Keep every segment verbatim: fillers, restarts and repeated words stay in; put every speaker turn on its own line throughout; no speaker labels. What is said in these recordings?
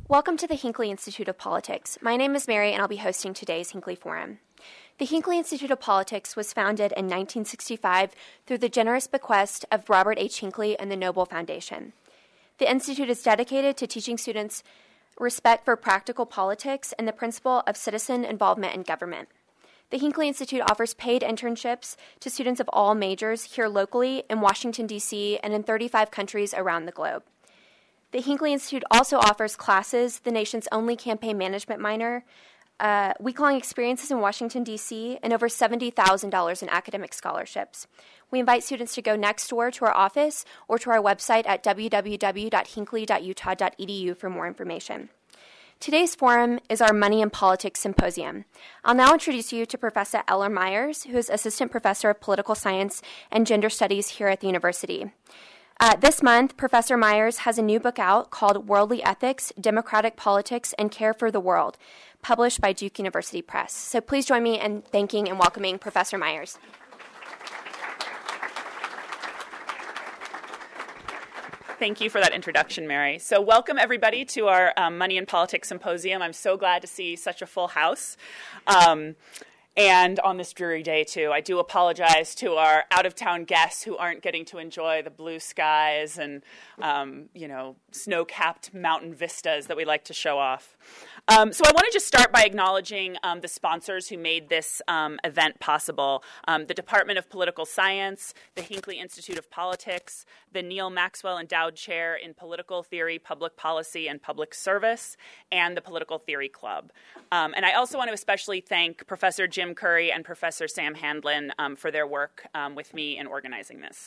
Welcome to the Hinckley Institute of Politics. My name is Mary, and I'll be hosting today's Hinckley Forum. The Hinckley Institute of Politics was founded in nineteen sixty-five through the generous bequest of Robert H. Hinckley and the Noble Foundation. The Institute is dedicated to teaching students respect for practical politics and the principle of citizen involvement in government. The Hinckley Institute offers paid internships to students of all majors here locally in Washington, D C, and in thirty-five countries around the globe. The Hinckley Institute also offers classes, the nation's only campaign management minor, uh, week-long experiences in Washington, D C, and over seventy thousand dollars in academic scholarships. We invite students to go next door to our office or to our website at w w w dot hinckley dot utah dot e d u for more information. Today's forum is our Money and Politics Symposium. I'll now introduce you to Professor Eller Myers, who is Assistant Professor of Political Science and Gender Studies here at the university. Uh, this month, Professor Myers has a new book out called Worldly Ethics, Democratic Politics, and Care for the World, published by Duke University Press. So please join me in thanking and welcoming Professor Myers.
Thank you for that introduction, Mary. So welcome, everybody, to our um, Money and Politics Symposium. I'm so glad to see such a full house. Um, And on this dreary day, too. I do apologize to our out-of-town guests who aren't getting to enjoy the blue skies and, um, you know, snow-capped mountain vistas that we like to show off. Um, so I want to just start by acknowledging um, the sponsors who made this um, event possible. Um, the Department of Political Science, the Hinckley Institute of Politics, the Neal Maxwell Endowed Chair in Political Theory, Public Policy, and Public Service, and the Political Theory Club. Um, and I also want to especially thank Professor Jim Jim Curry and Professor Sam Handlin um, for their work um, with me in organizing this.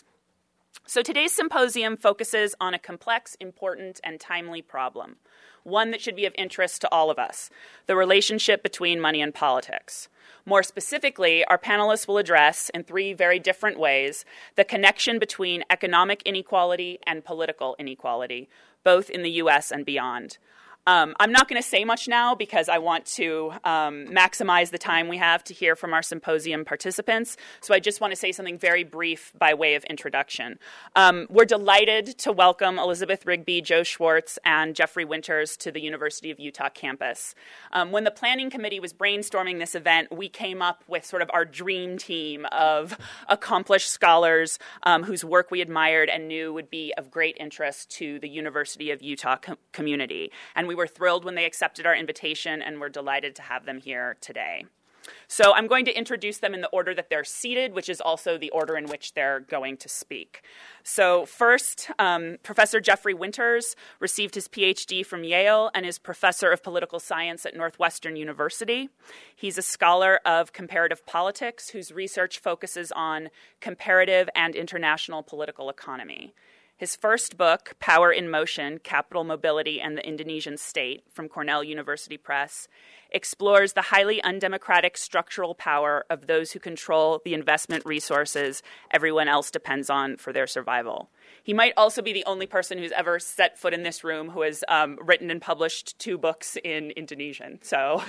So today's symposium focuses on a complex, important, and timely problem, one that should be of interest to all of us, the relationship between money and politics. More specifically, our panelists will address, in three very different ways, the connection between economic inequality and political inequality, both in the U S and beyond. Um, I'm not going to say much now because I want to um, maximize the time we have to hear from our symposium participants. So I just want to say something very brief by way of introduction. Um, we're delighted to welcome Elizabeth Rigby, Joe Schwartz, and Jeffrey Winters to the University of Utah campus. Um, when the planning committee was brainstorming this event, we came up with sort of our dream team of accomplished scholars um, whose work we admired and knew would be of great interest to the University of Utah com- community. And we We were thrilled when they accepted our invitation, and we're delighted to have them here today. So I'm going to introduce them in the order that they're seated, which is also the order in which they're going to speak. So first, um, Professor Jeffrey Winters received his P H D from Yale and is Professor of Political Science at Northwestern University. He's a scholar of comparative politics whose research focuses on comparative and international political economy. His first book, Power in Motion, Capital Mobility and the Indonesian State, from Cornell University Press, explores the highly undemocratic structural power of those who control the investment resources everyone else depends on for their survival. He might also be the only person who's ever set foot in this room who has um, written and published two books in Indonesian. So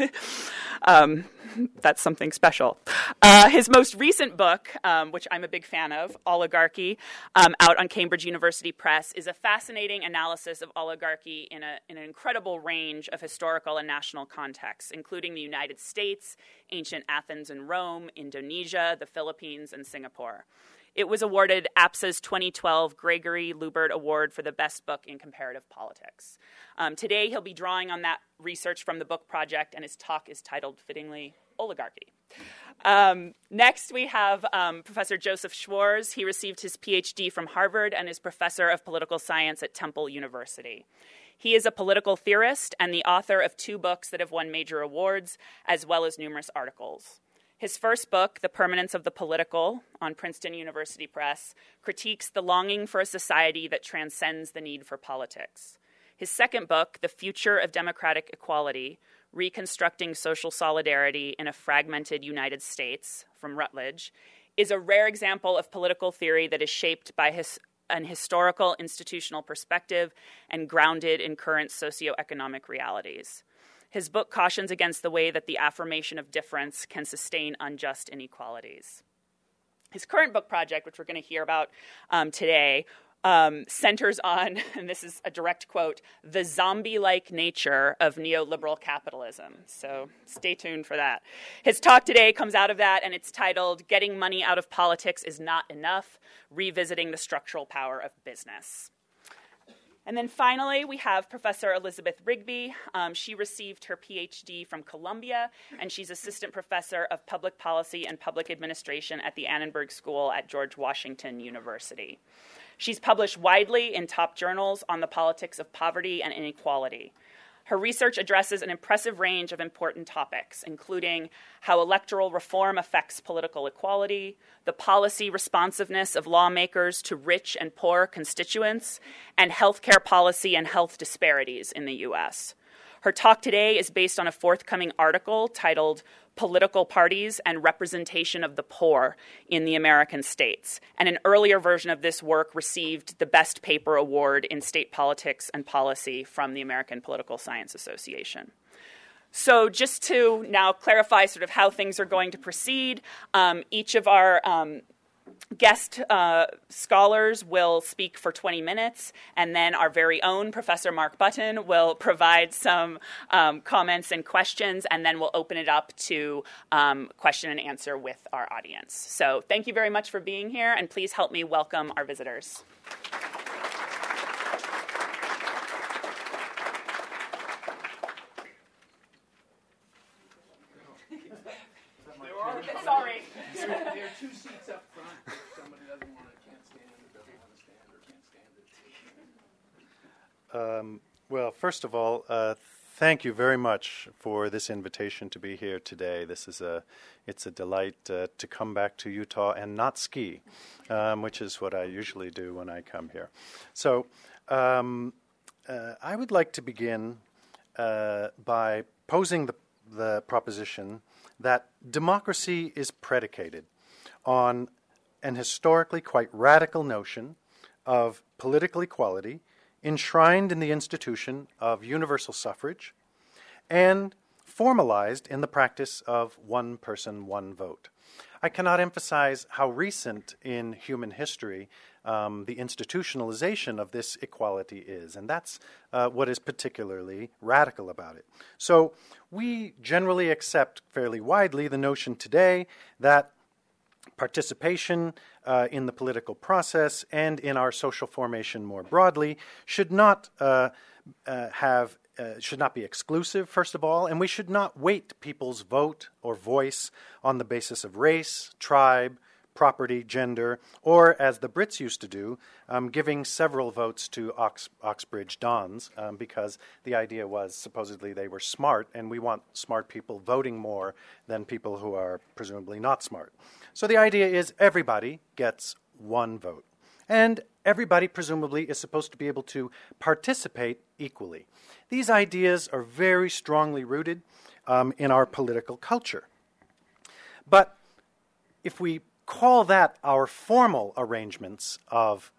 um, that's something special. Uh, his most recent book, um, which I'm a big fan of, Oligarchy, um, out on Cambridge University Press, is a fascinating analysis of oligarchy in, a, in an incredible range of historical and national contexts, including the United States, ancient Athens and Rome, Indonesia, the Philippines, and Singapore. It was awarded A P S A's twenty twelve Gregory Lubert Award for the best book in comparative politics. Um, today, he'll be drawing on that research from the book project, and his talk is titled, fittingly, Oligarchy. Um, next, we have um, Professor Joseph Schwarz. He received his P H D from Harvard and is Professor of Political Science at Temple University. He is a political theorist and the author of two books that have won major awards, as well as numerous articles. His first book, The Permanence of the Political, on Princeton University Press, critiques the longing for a society that transcends the need for politics. His second book, The Future of Democratic Equality, Reconstructing Social Solidarity in a Fragmented United States, from Rutledge, is a rare example of political theory that is shaped by his, an historical institutional perspective and grounded in current socioeconomic realities. His book cautions against the way that the affirmation of difference can sustain unjust inequalities. His current book project, which we're going to hear about um, today, um, centers on, and this is a direct quote, the zombie-like nature of neoliberal capitalism. So stay tuned for that. His talk today comes out of that, and it's titled, Getting Money Out of Politics is Not Enough, Revisiting the Structural Power of Business. And then finally, we have Professor Elizabeth Rigby. Um, she received her P H D from Columbia, and she's Assistant Professor of Public Policy and Public Administration at the Annenberg School at George Washington University. She's published widely in top journals on the politics of poverty and inequality. Her research addresses an impressive range of important topics, including how electoral reform affects political equality, the policy responsiveness of lawmakers to rich and poor constituents, and healthcare policy and health disparities in the U S. Her talk today is based on a forthcoming article titled Political Parties and Representation of the Poor in the American States. And an earlier version of this work received the Best Paper Award in State Politics and Policy from the American Political Science Association. So just to now clarify sort of how things are going to proceed, um, each of our um, guest uh, scholars will speak for twenty minutes, and then our very own Professor Mark Button will provide some um, comments and questions, and then we'll open it up to um, question and answer with our audience. So thank you very much for being here, and please help me welcome our visitors. Sorry.
There, there are two seats up front. If somebody doesn't want to, can't stand, or doesn't want to stand, or can't stand it.
Um, well, first of all, uh, thank you very much for this invitation to be here today. This is a, it's a delight uh, to come back to Utah and not ski, um, which is what I usually do when I come here. So, um, uh, I would like to begin uh, by posing the the proposition that democracy is predicated on an historically quite radical notion of political equality enshrined in the institution of universal suffrage and formalized in the practice of one person, one vote. I cannot emphasize how recent in human history um, the institutionalization of this equality is, and that's uh, what is particularly radical about it. So we generally accept fairly widely the notion today that participation uh, in the political process and in our social formation more broadly should not uh, uh, have Uh, should not be exclusive, first of all, and we should not weight people's vote or voice on the basis of race, tribe, property, gender, or, as the Brits used to do, um, giving several votes to Ox- Oxbridge Dons, um, because the idea was supposedly they were smart, and we want smart people voting more than people who are presumably not smart. So the idea is everybody gets one vote, and everybody presumably is supposed to be able to participate equally. These ideas are very strongly rooted um, in our political culture. But if we call that our formal arrangements of,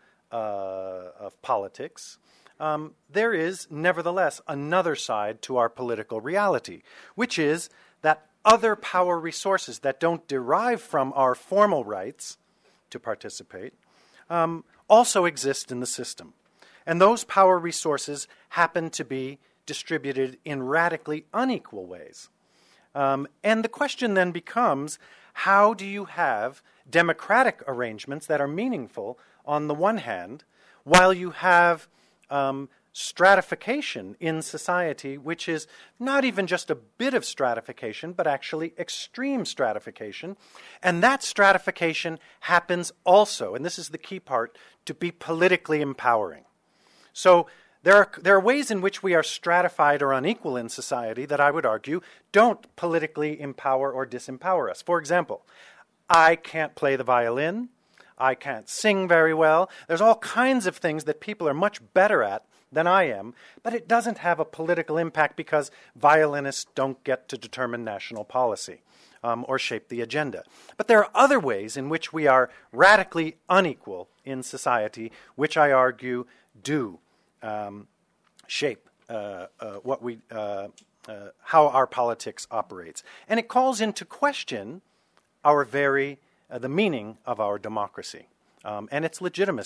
uh, of politics, um, there is nevertheless another side to our political reality, which is that other power resources that don't derive from our formal rights to participate um, also exist in the system. And those power resources happen to be distributed in radically unequal ways. Um, and the question then becomes, how do you have democratic arrangements that are meaningful on the one hand, while you have um, stratification in society, which is not even just a bit of stratification, but actually extreme stratification. And that stratification happens also, and this is the key part, to be politically empowering. So there are, there are ways in which we are stratified or unequal in society that I would argue don't politically empower or disempower us. For example, I can't play the violin. I can't sing very well. There's all kinds of things that people are much better at than I am, but it doesn't have a political impact because violinists don't get to determine national policy um, or shape the agenda. But there are other ways in which we are radically unequal in society, which I argue do um, shape uh, uh, what we, uh, uh, how our politics operates. And it calls into question our very, uh, the meaning of our democracy um, and its legitimacy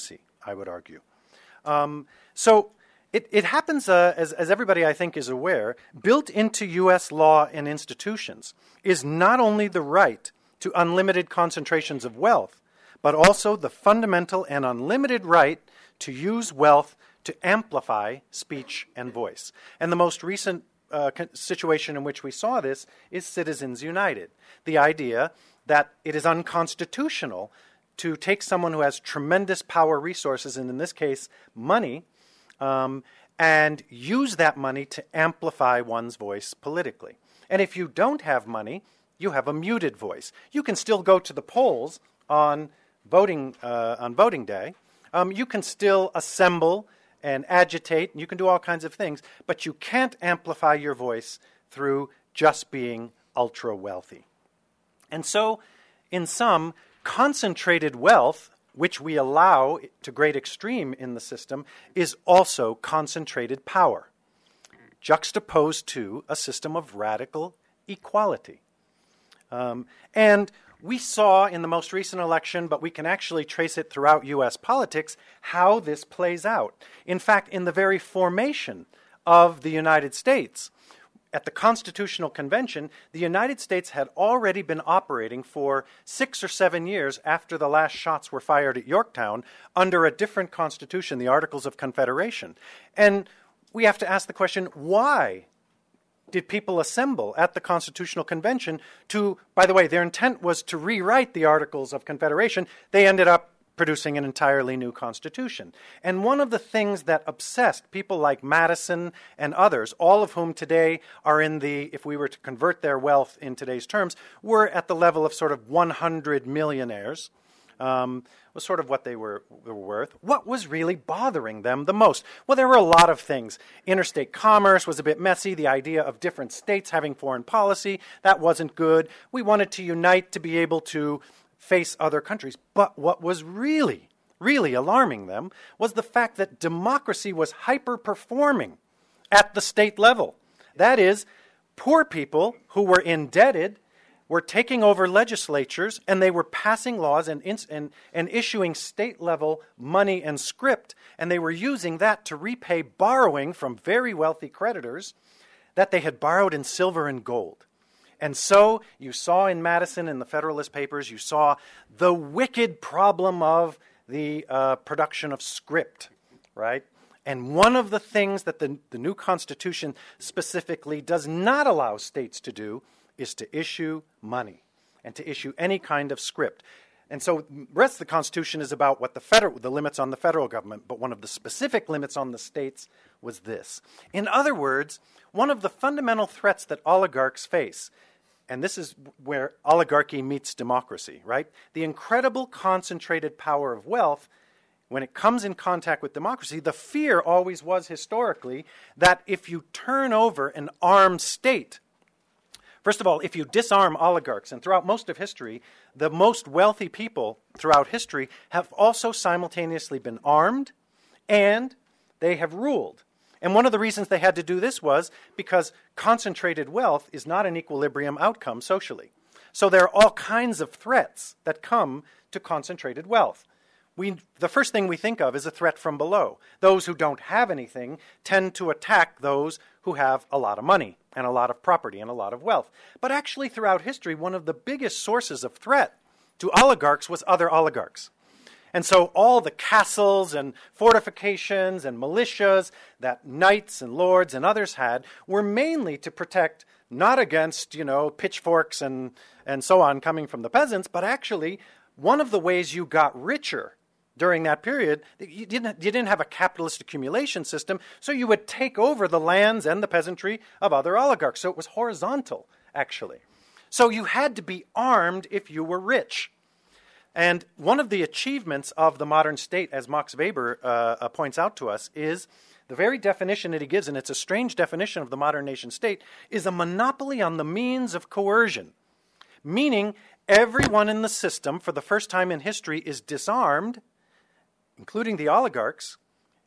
I would argue. Um, so it, it happens, uh, as, as everybody I think is aware, built into U S law and institutions is not only the right to unlimited concentrations of wealth, but also the fundamental and unlimited right to use wealth to amplify speech and voice. And the most recent uh, situation in which we saw this is Citizens United, the idea that it is unconstitutional to take someone who has tremendous power resources, and in this case, money, um, and use that money to amplify one's voice politically. And if you don't have money, you have a muted voice. You can still go to the polls on voting uh, on voting day. Um, you can still assemble and agitate, and you can do all kinds of things, but you can't amplify your voice through just being ultra wealthy. And so, in sum, concentrated wealth, which we allow to great extreme in the system, is also concentrated power, juxtaposed to a system of radical equality. Um, and we saw in the most recent election, but we can actually trace it throughout U S politics, how this plays out. In fact, in the very formation of the United States, at the Constitutional Convention, the United States had already been operating for six or seven years after the last shots were fired at Yorktown under a different constitution, the Articles of Confederation. And we have to ask the question, why did people assemble at the Constitutional Convention to, by the way, their intent was to rewrite the Articles of Confederation. They ended up producing an entirely new constitution. And one of the things that obsessed people like Madison and others, all of whom today are in the, if we were to convert their wealth in today's terms, were at the level of sort of one hundred millionaires, um, was sort of what they were, were worth. What was really bothering them the most? Well, there were a lot of things. Interstate commerce was a bit messy. The idea of different states having foreign policy, that wasn't good. We wanted to unite to be able to face other countries. But what was really, really alarming them was the fact that democracy was hyper-performing at the state level. That is, poor people who were indebted were taking over legislatures, and they were passing laws and, and, and issuing state-level money and script, and they were using that to repay borrowing from very wealthy creditors that they had borrowed in silver and gold. And so you saw in Madison and the Federalist Papers, you saw the wicked problem of the uh, production of script, right? And one of the things that the, the new Constitution specifically does not allow states to do is to issue money and to issue any kind of script. And so the rest of the Constitution is about what the federal, the limits on the federal government, but one of the specific limits on the states was this. In other words, one of the fundamental threats that oligarchs face, and this is where oligarchy meets democracy, right? The incredible concentrated power of wealth, when it comes in contact with democracy, the fear always was historically that if you turn over an armed state, first of all, if you disarm oligarchs, and throughout most of history, the most wealthy people throughout history have also simultaneously been armed and they have ruled. And one of the reasons they had to do this was because concentrated wealth is not an equilibrium outcome socially. So there are all kinds of threats that come to concentrated wealth. We, the first thing we think of is a threat from below. Those who don't have anything tend to attack those who have a lot of money and a lot of property and a lot of wealth. But actually throughout history, one of the biggest sources of threat to oligarchs was other oligarchs. And so all the castles and fortifications and militias that knights and lords and others had were mainly to protect not against, you know, pitchforks and, and so on coming from the peasants, but actually one of the ways you got richer during that period, you didn't, you didn't have a capitalist accumulation system, so you would take over the lands and the peasantry of other oligarchs. So it was horizontal, actually. So you had to be armed if you were rich. And one of the achievements of the modern state, as Max Weber uh, points out to us, is the very definition that he gives, and it's a strange definition of the modern nation state, is a monopoly on the means of coercion, meaning everyone in the system, for the first time in history, is disarmed, including the oligarchs,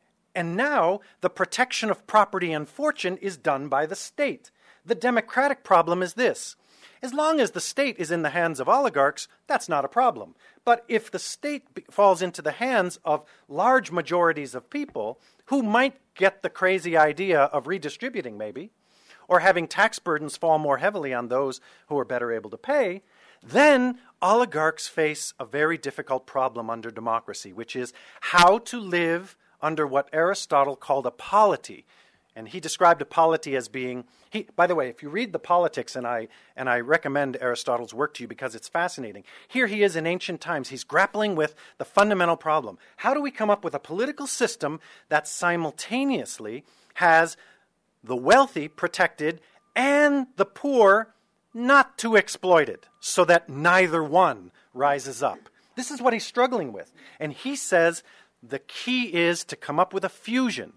and now the protection of property and fortune is done by the state. The democratic problem is this. As long as the state is in the hands of oligarchs, that's not a problem. But if the state be- falls into the hands of large majorities of people who might get the crazy idea of redistributing maybe, or having tax burdens fall more heavily on those who are better able to pay, then oligarchs face a very difficult problem under democracy, which is how to live under what Aristotle called a polity. And he described a polity as being, he, by the way, if you read the Politics, and I, and I recommend Aristotle's work to you because it's fascinating, here he is in ancient times. He's grappling with the fundamental problem. How do we come up with a political system that simultaneously has the wealthy protected and the poor not too exploited, so that neither one rises up? This is what he's struggling with. And he says the key is to come up with a fusion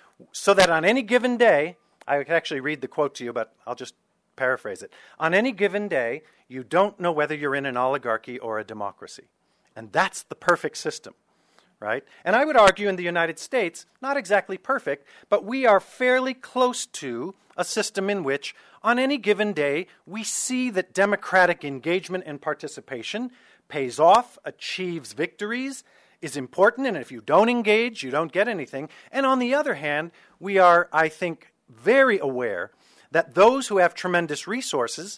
so that on any given day, I could actually read the quote to you, but I'll just paraphrase it. On any given day, you don't know whether you're in an oligarchy or a democracy. And that's the perfect system, right? And I would argue in the United States, not exactly perfect, but we are fairly close to a system in which on any given day, we see that democratic engagement and participation pays off, achieves victories, is important, and if you don't engage, you don't get anything. And on the other hand, we are, I think, very aware that those who have tremendous resources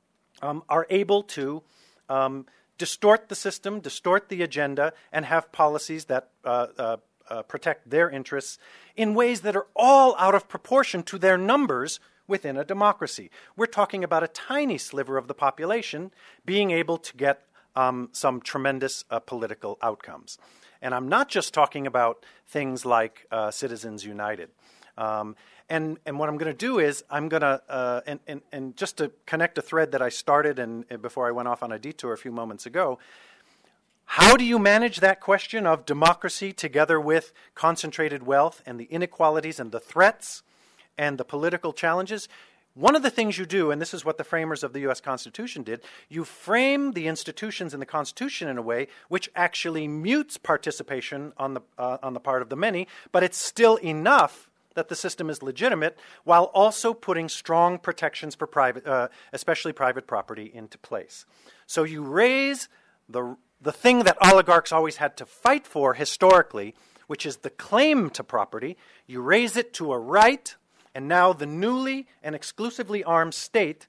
um, are able to um, distort the system, distort the agenda, and have policies that uh, uh, uh, protect their interests in ways that are all out of proportion to their numbers within a democracy. We're talking about a tiny sliver of the population being able to get Um, some tremendous uh, political outcomes. And I'm not just talking about things like uh, Citizens United. Um, and, and what I'm going to do is I'm going to, uh, and, and, and just to connect a thread that I started and, and before I went off on a detour a few moments ago, how do you manage that question of democracy together with concentrated wealth and the inequalities and the threats and the political challenges? One of the things you do, and this is what the framers of the U S Constitution did, you frame the institutions in the Constitution in a way which actually mutes participation on the, uh, on the part of the many, but it's still enough that the system is legitimate while also putting strong protections for private, uh, especially private property, into place. So you raise the, the thing that oligarchs always had to fight for historically, which is the claim to property, you raise it to a right. And now the newly and exclusively armed state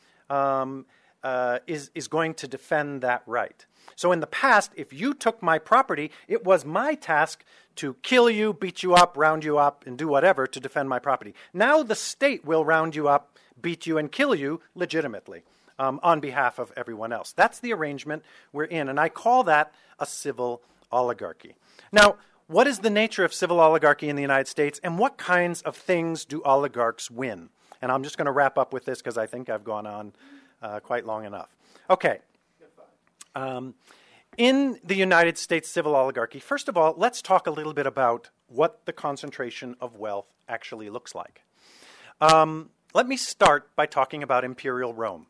um, uh, is, is going to defend that right. So in the past, if you took my property, it was my task to kill you, beat you up, round you up, and do whatever to defend my property. Now the state will round you up, beat you, and kill you legitimately um, on behalf of everyone else. That's the arrangement we're in, and I call that a civil oligarchy. Now, what is the nature of civil oligarchy in the United States, and what kinds of things do oligarchs win? And I'm just going to wrap up with this because I think I've gone on uh, quite long enough. Okay. Um, in the United States civil oligarchy, first of all, let's talk a little bit about what the concentration of wealth actually looks like. Um, let me start by talking about Imperial Rome.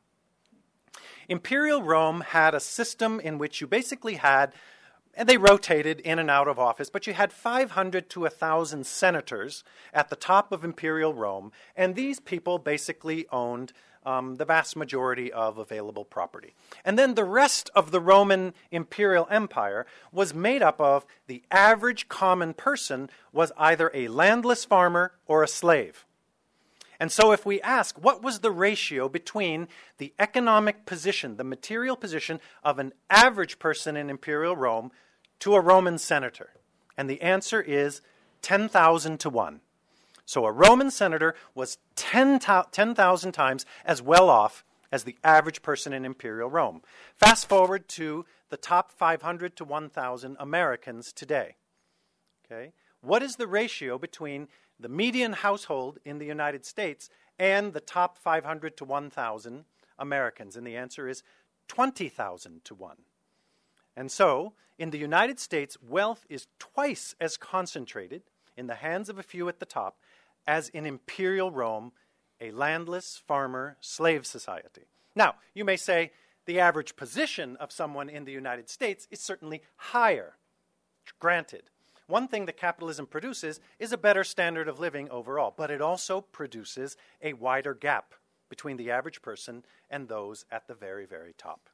Imperial Rome had a system in which you basically had, and they rotated in and out of office, but you had five hundred to one thousand senators at the top of Imperial Rome, and these people basically owned um, the vast majority of available property. And then the rest of the Roman imperial empire was made up of the average common person was either a landless farmer or a slave. And so if we ask, what was the ratio between the economic position, the material position of an average person in Imperial Rome to a Roman senator? And the answer is ten thousand to one. So a Roman senator was ten thousand times as well off as the average person in Imperial Rome. Fast forward to the top five hundred to one thousand Americans today. Okay? What is the ratio between the median household in the United States and the top five hundred to one thousand Americans? And the answer is twenty thousand to one. And so, in the United States, wealth is twice as concentrated in the hands of a few at the top as in Imperial Rome, a landless farmer slave society. Now, you may say the average position of someone in the United States is certainly higher. Granted. One thing that capitalism produces is a better standard of living overall, but it also produces a wider gap between the average person and those at the very, very top.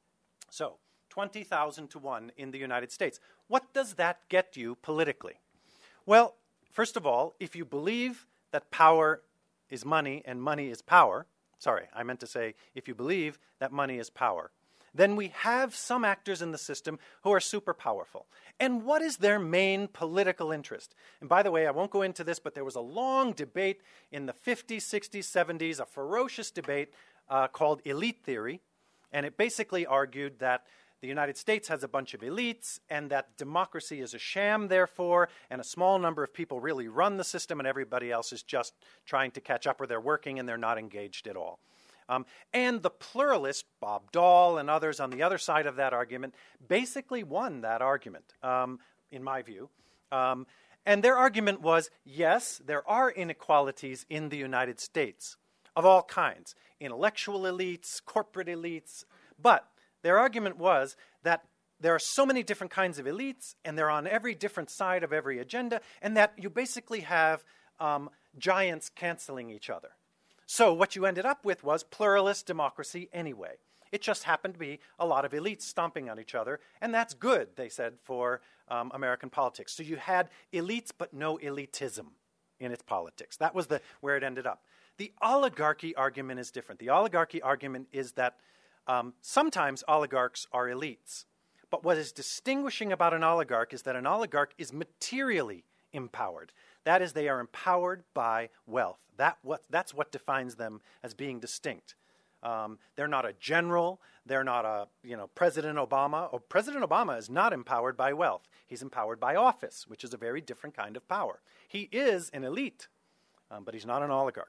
So, twenty thousand to one in the United States. What does that get you politically? Well, first of all, if you believe that power is money and money is power, sorry, I meant to say if you believe that money is power, then we have some actors in the system who are super powerful. And what is their main political interest? And by the way, I won't go into this, but there was a long debate in the fifties, sixties, seventies, a ferocious debate uh, called elite theory. And it basically argued that the United States has a bunch of elites and that democracy is a sham, therefore, and a small number of people really run the system and everybody else is just trying to catch up, or they're working and they're not engaged at all. Um, and the pluralist, Bob Dole and others on the other side of that argument, basically won that argument, um, in my view. Um, and their argument was, yes, there are inequalities in the United States of all kinds, intellectual elites, corporate elites, but their argument was that there are so many different kinds of elites, and they're on every different side of every agenda, and that you basically have um, giants canceling each other. So what you ended up with was pluralist democracy anyway. It just happened to be a lot of elites stomping on each other, and that's good, they said, for um, American politics. So you had elites, but no elitism in its politics. That was the where it ended up. The oligarchy argument is different. The oligarchy argument is that um, sometimes oligarchs are elites. But what is distinguishing about an oligarch is that an oligarch is materially empowered. That is, they are empowered by wealth. That what, that's what defines them as being distinct. Um, they're not a general. They're not a, you know, President Obama. Oh, President Obama is not empowered by wealth. He's empowered by office, which is a very different kind of power. He is an elite, um, but he's not an oligarch.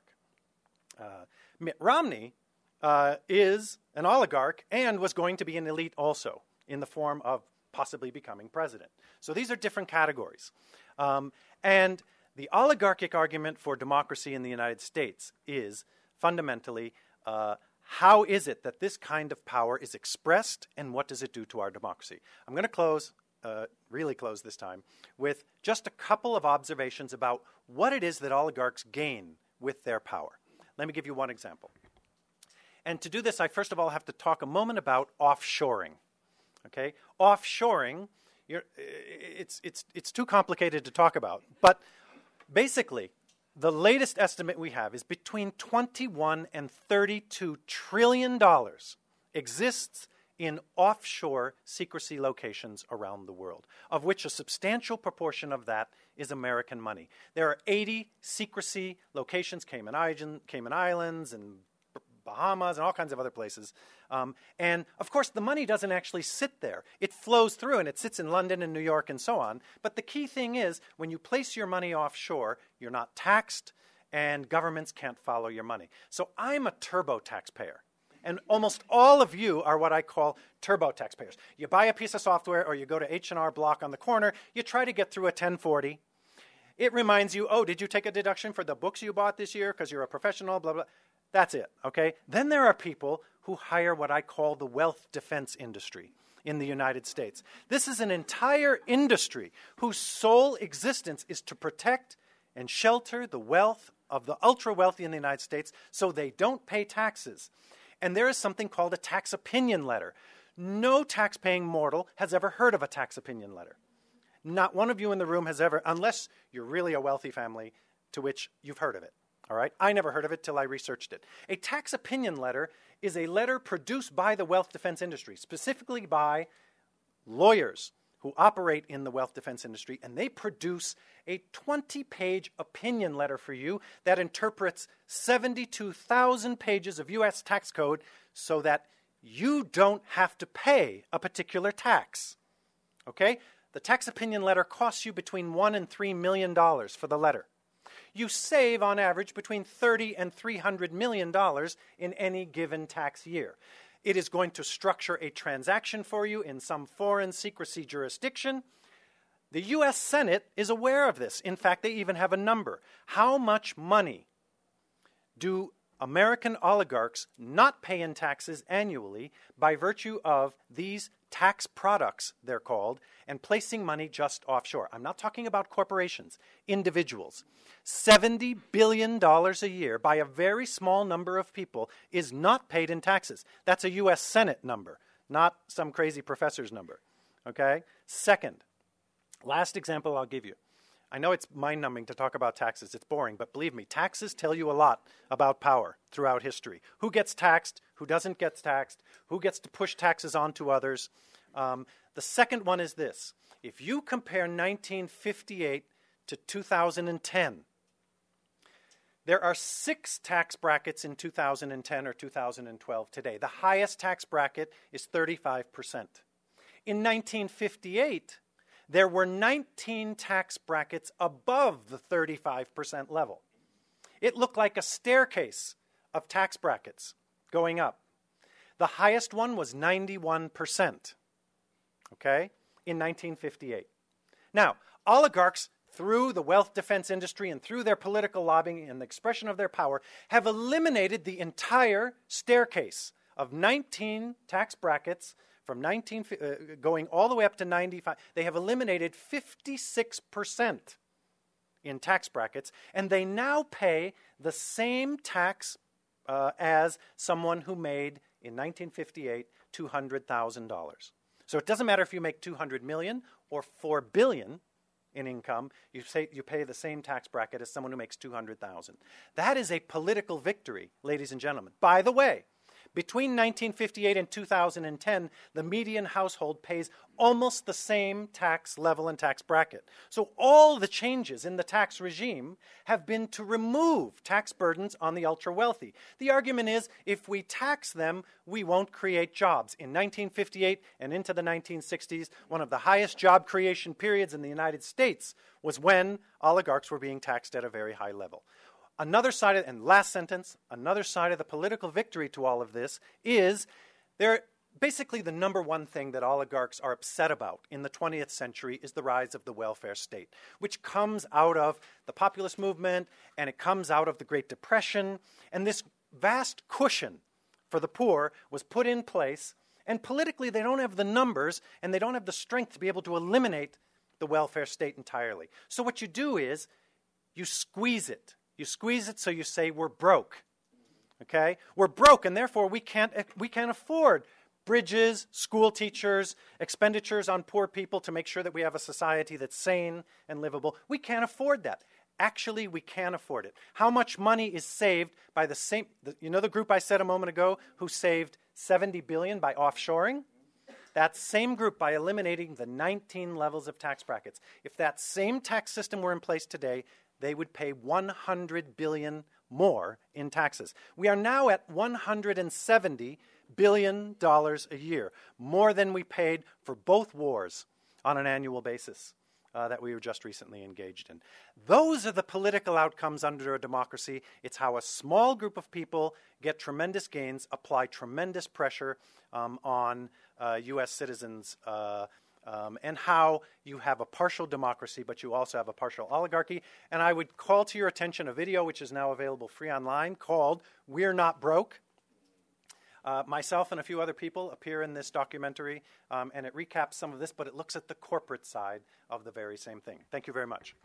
Uh, Mitt Romney uh, is an oligarch and was going to be an elite also, in the form of possibly becoming president. So these are different categories. Um, and the oligarchic argument for democracy in the United States is fundamentally, uh, how is it that this kind of power is expressed, and what does it do to our democracy? I'm going to close, uh, really close this time, with just a couple of observations about what it is that oligarchs gain with their power. Let me give you one example. And to do this, I first of all have to talk a moment about offshoring. Okay, offshoring, you're, it's, it's, it's too complicated to talk about. But basically, the latest estimate we have is between twenty-one and thirty-two trillion dollars exists in offshore secrecy locations around the world, of which a substantial proportion of that is American money. There are eighty secrecy locations, Cayman Islands, Cayman Islands and Bahamas and all kinds of other places. Um, and, of course, the money doesn't actually sit there. It flows through, and it sits in London and New York and so on. But the key thing is, when you place your money offshore, you're not taxed, and governments can't follow your money. So I'm a turbo taxpayer. And almost all of you are what I call turbo taxpayers. You buy a piece of software, or you go to H and R Block on the corner, you try to get through a ten forty. It reminds you, oh, did you take a deduction for the books you bought this year because you're a professional, blah, blah. That's it, okay? Then there are people who hire what I call the wealth defense industry in the United States. This is an entire industry whose sole existence is to protect and shelter the wealth of the ultra-wealthy in the United States so they don't pay taxes. And there is something called a tax opinion letter. No tax-paying mortal has ever heard of a tax opinion letter. Not one of you in the room has ever, unless you're really a wealthy family to which you've heard of it. All right? I never heard of it till I researched it. A tax opinion letter is a letter produced by the wealth defense industry, specifically by lawyers who operate in the wealth defense industry, and they produce a twenty-page opinion letter for you that interprets seventy-two thousand pages of U S tax code so that you don't have to pay a particular tax. Okay? The tax opinion letter costs you between one and three million dollars for the letter. You save, on average, between thirty and three hundred million dollars in any given tax year. It is going to structure a transaction for you in some foreign secrecy jurisdiction. The U S Senate is aware of this. In fact, they even have a number. How much money do American oligarchs not pay in taxes annually by virtue of these tax products, they're called, and placing money just offshore. I'm not talking about corporations, individuals. seventy billion dollars a year by a very small number of people is not paid in taxes. That's a U S Senate number, not some crazy professor's number. Okay? Second, last example I'll give you. I know it's mind-numbing to talk about taxes. It's boring, but believe me, taxes tell you a lot about power throughout history. Who gets taxed, who doesn't get taxed, who gets to push taxes onto others. Um, the second one is this. If you compare nineteen fifty-eight to two thousand ten, there are six tax brackets in two thousand ten or two thousand twelve today. The highest tax bracket is thirty-five percent. In nineteen fifty-eight, there were nineteen tax brackets above the thirty-five percent level. It looked like a staircase of tax brackets going up. The highest one was ninety-one percent, okay, in nineteen fifty-eight. Now, oligarchs, through the wealth defense industry and through their political lobbying and the expression of their power, have eliminated the entire staircase of nineteen tax brackets from nineteen, uh, going all the way up to ninety-five. They have eliminated fifty-six percent in tax brackets, and they now pay the same tax uh, as someone who made, in nineteen fifty-eight, two hundred thousand dollars. So it doesn't matter if you make two hundred million dollars or four billion dollars in income, you, say, you pay the same tax bracket as someone who makes two hundred thousand dollars. That is a political victory, ladies and gentlemen. By the way, between nineteen fifty-eight and two thousand ten, the median household pays almost the same tax level and tax bracket. So all the changes in the tax regime have been to remove tax burdens on the ultra-wealthy. The argument is, if we tax them, we won't create jobs. In nineteen fifty-eight and into the nineteen sixties, one of the highest job creation periods in the United States was when oligarchs were being taxed at a very high level. Another side, of, and last sentence, another side of the political victory to all of this is they're basically the number one thing that oligarchs are upset about in the twentieth century is the rise of the welfare state, which comes out of the populist movement, and it comes out of the Great Depression, and this vast cushion for the poor was put in place, and politically they don't have the numbers and they don't have the strength to be able to eliminate the welfare state entirely. So what you do is you squeeze it. You squeeze it so you say we're broke, okay? We're broke, and therefore we can't, we can't afford bridges, school teachers, expenditures on poor people to make sure that we have a society that's sane and livable. We can't afford that. Actually, we can afford it. How much money is saved by the same, the, you know the group I said a moment ago who saved seventy billion dollars by offshoring? That same group by eliminating the nineteen levels of tax brackets. If that same tax system were in place today, they would pay one hundred billion dollars more in taxes. We are now at one hundred seventy billion dollars a year, more than we paid for both wars on an annual basis uh, that we were just recently engaged in. Those are the political outcomes under a democracy. It's how a small group of people get tremendous gains, apply tremendous pressure um, on uh, U S citizens, uh, Um, and how you have a partial democracy, but you also have a partial oligarchy. And I would call to your attention a video which is now available free online called We're Not Broke. Uh, myself and a few other people appear in this documentary, um, and it recaps some of this, but it looks at the corporate side of the very same thing. Thank you very much.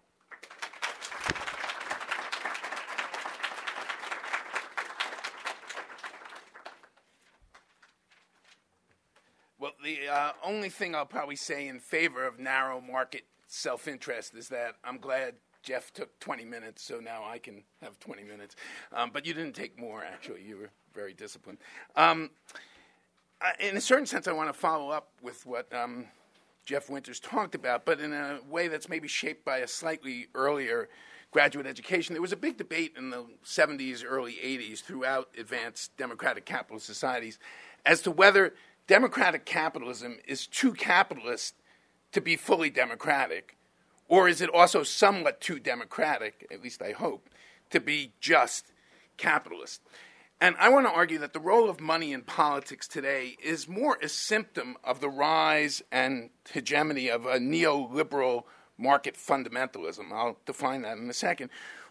Well, the uh, only thing I'll probably say in favor of narrow market self-interest is that I'm glad Jeff took twenty minutes, so now I can have twenty minutes. Um, but you didn't take more, actually. You were very disciplined. Um, I, in a certain sense, I want to follow up with what um, Jeff Winters talked about, but in a way that's maybe shaped by a slightly earlier graduate education. There was a big debate in the seventies, early eighties throughout advanced democratic capitalist societies as to whether democratic capitalism is too capitalist to be fully democratic, or is it also somewhat too democratic, at least I hope, to be just capitalist? And I want to argue that the role of money in politics today is more a symptom of the rise and hegemony of a neoliberal market fundamentalism. I'll define that in a second,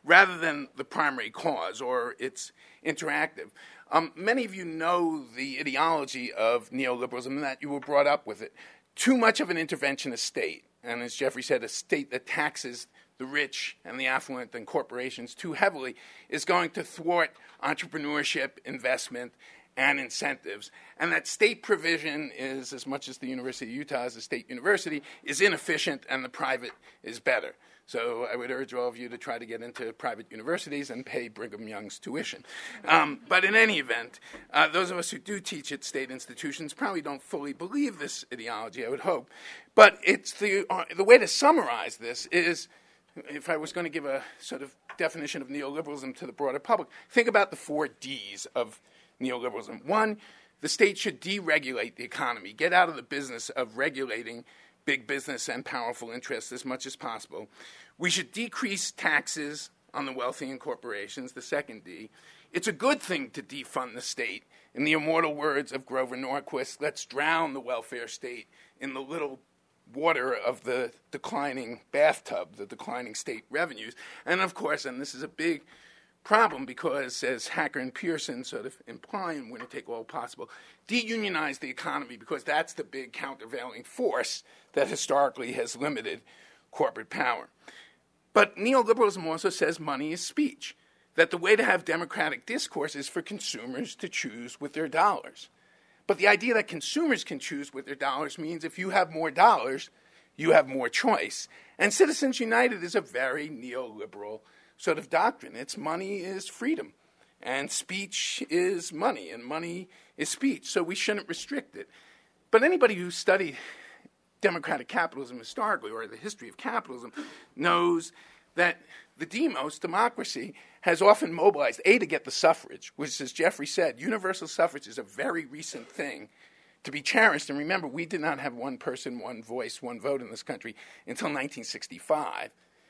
rather than the primary cause, or it's interactive. Um, many of you know the ideology of neoliberalism and that you were brought up with it. Too much of an interventionist state, and as Jeffrey said, a state that taxes the rich and the affluent and corporations too heavily is going to thwart entrepreneurship, investment, and incentives. And that state provision is, as much as the University of Utah is a state university, is inefficient and the private is better. So I would urge all of you to try to get into private universities and pay Brigham Young's tuition. Um, but in any event, uh, those of us who do teach at state institutions probably don't fully believe this ideology, I would hope. But it's the, uh, the way to summarize this is, if I was going to give a sort of definition of neoliberalism to the broader public, think about the four Ds of neoliberalism. One, the state should deregulate the economy, get out of the business of regulating big business and powerful interests as much as possible. We should decrease taxes on the wealthy and corporations, the second D. It's a good thing to defund the state. In the immortal words of Grover Norquist, let's drown the welfare state in the little water of the declining bathtub, the declining state revenues. And of course, and this is a big problem because, as Hacker and Pearson sort of imply in Winner Take All Possible, deunionize the economy because that's the big countervailing force that historically has limited corporate power. But neoliberalism also says money is speech, that the way to have democratic discourse is for consumers to choose with their dollars. But the idea that consumers can choose with their dollars means if you have more dollars, you have more choice. And Citizens United is a very neoliberal sort of doctrine. It's money is freedom, and speech is money, and money is speech, so we shouldn't restrict it. But anybody who studied democratic capitalism historically, or the history of capitalism, knows that the demos, democracy, has often mobilized, A, to get the suffrage, which, as Jeffrey said, universal suffrage is a very recent thing to be cherished. And remember, we did not have one person, one voice, one vote in this country until nineteen sixty-five.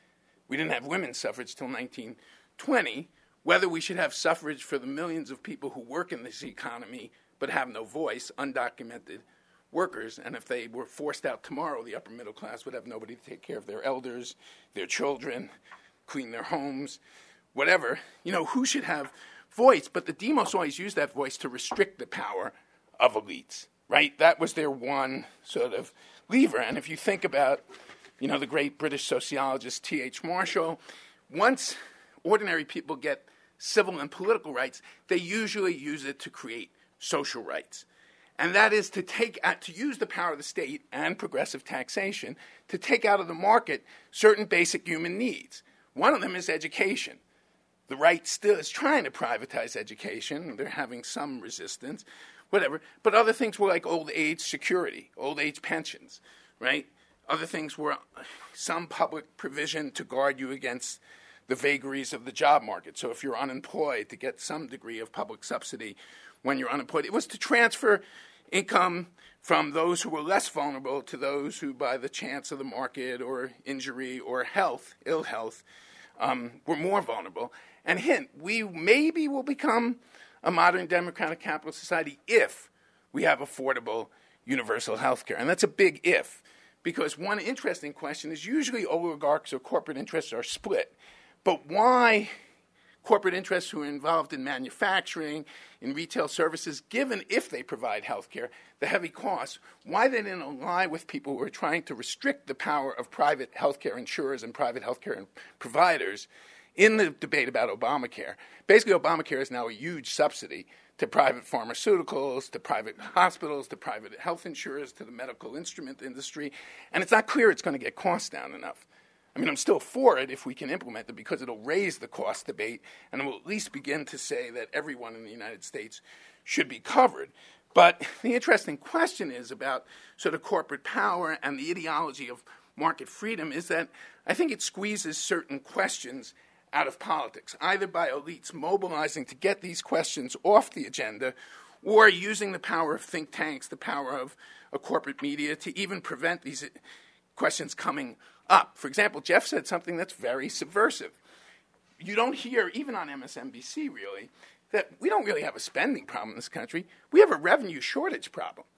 We didn't have women's suffrage till nineteen twenty. Whether we should have suffrage for the millions of people who work in this economy but have no voice, undocumented workers, and if they were forced out tomorrow, the upper middle class would have nobody to take care of their elders, their children, clean their homes, whatever. You know, who should have voice? But the demos always used that voice to restrict the power of elites, right? That was their one sort of lever. And if you think about, you know, the great British sociologist T H Marshall, once ordinary people get civil and political rights, they usually use it to create social rights. And that is to take out, to use the power of the state and progressive taxation to take out of the market certain basic human needs. One of them is education. The right still is trying to privatize education. They're having some resistance, whatever. But other things were like old age security, old age pensions, right? Other things were some public provision to guard you against the vagaries of the job market. So if you're unemployed, to get some degree of public subsidy when you're unemployed. It was to transfer income from those who were less vulnerable to those who, by the chance of the market or injury or health, ill health, um, were more vulnerable. And hint, we maybe will become a modern democratic capitalist society if we have affordable universal health care. And that's a big if, because one interesting question is usually oligarchs or corporate interests are split. But why corporate interests who are involved in manufacturing, in retail services, given if they provide health care, the heavy costs, why they didn't ally with people who are trying to restrict the power of private health care insurers and private health care providers in the debate about Obamacare. Basically, Obamacare is now a huge subsidy to private pharmaceuticals, to private hospitals, to private health insurers, to the medical instrument industry, and it's not clear it's going to get costs down enough. I mean, I'm still for it if we can implement it because it'll raise the cost debate and it will at least begin to say that everyone in the United States should be covered. But the interesting question is about sort of corporate power and the ideology of market freedom is that I think it squeezes certain questions out of politics, either by elites mobilizing to get these questions off the agenda or using the power of think tanks, the power of a corporate media to even prevent these questions coming up. For example, Jeff said something that's very subversive. You don't hear, even on M S N B C really, that we don't really have a spending problem in this country. We have a revenue shortage problem.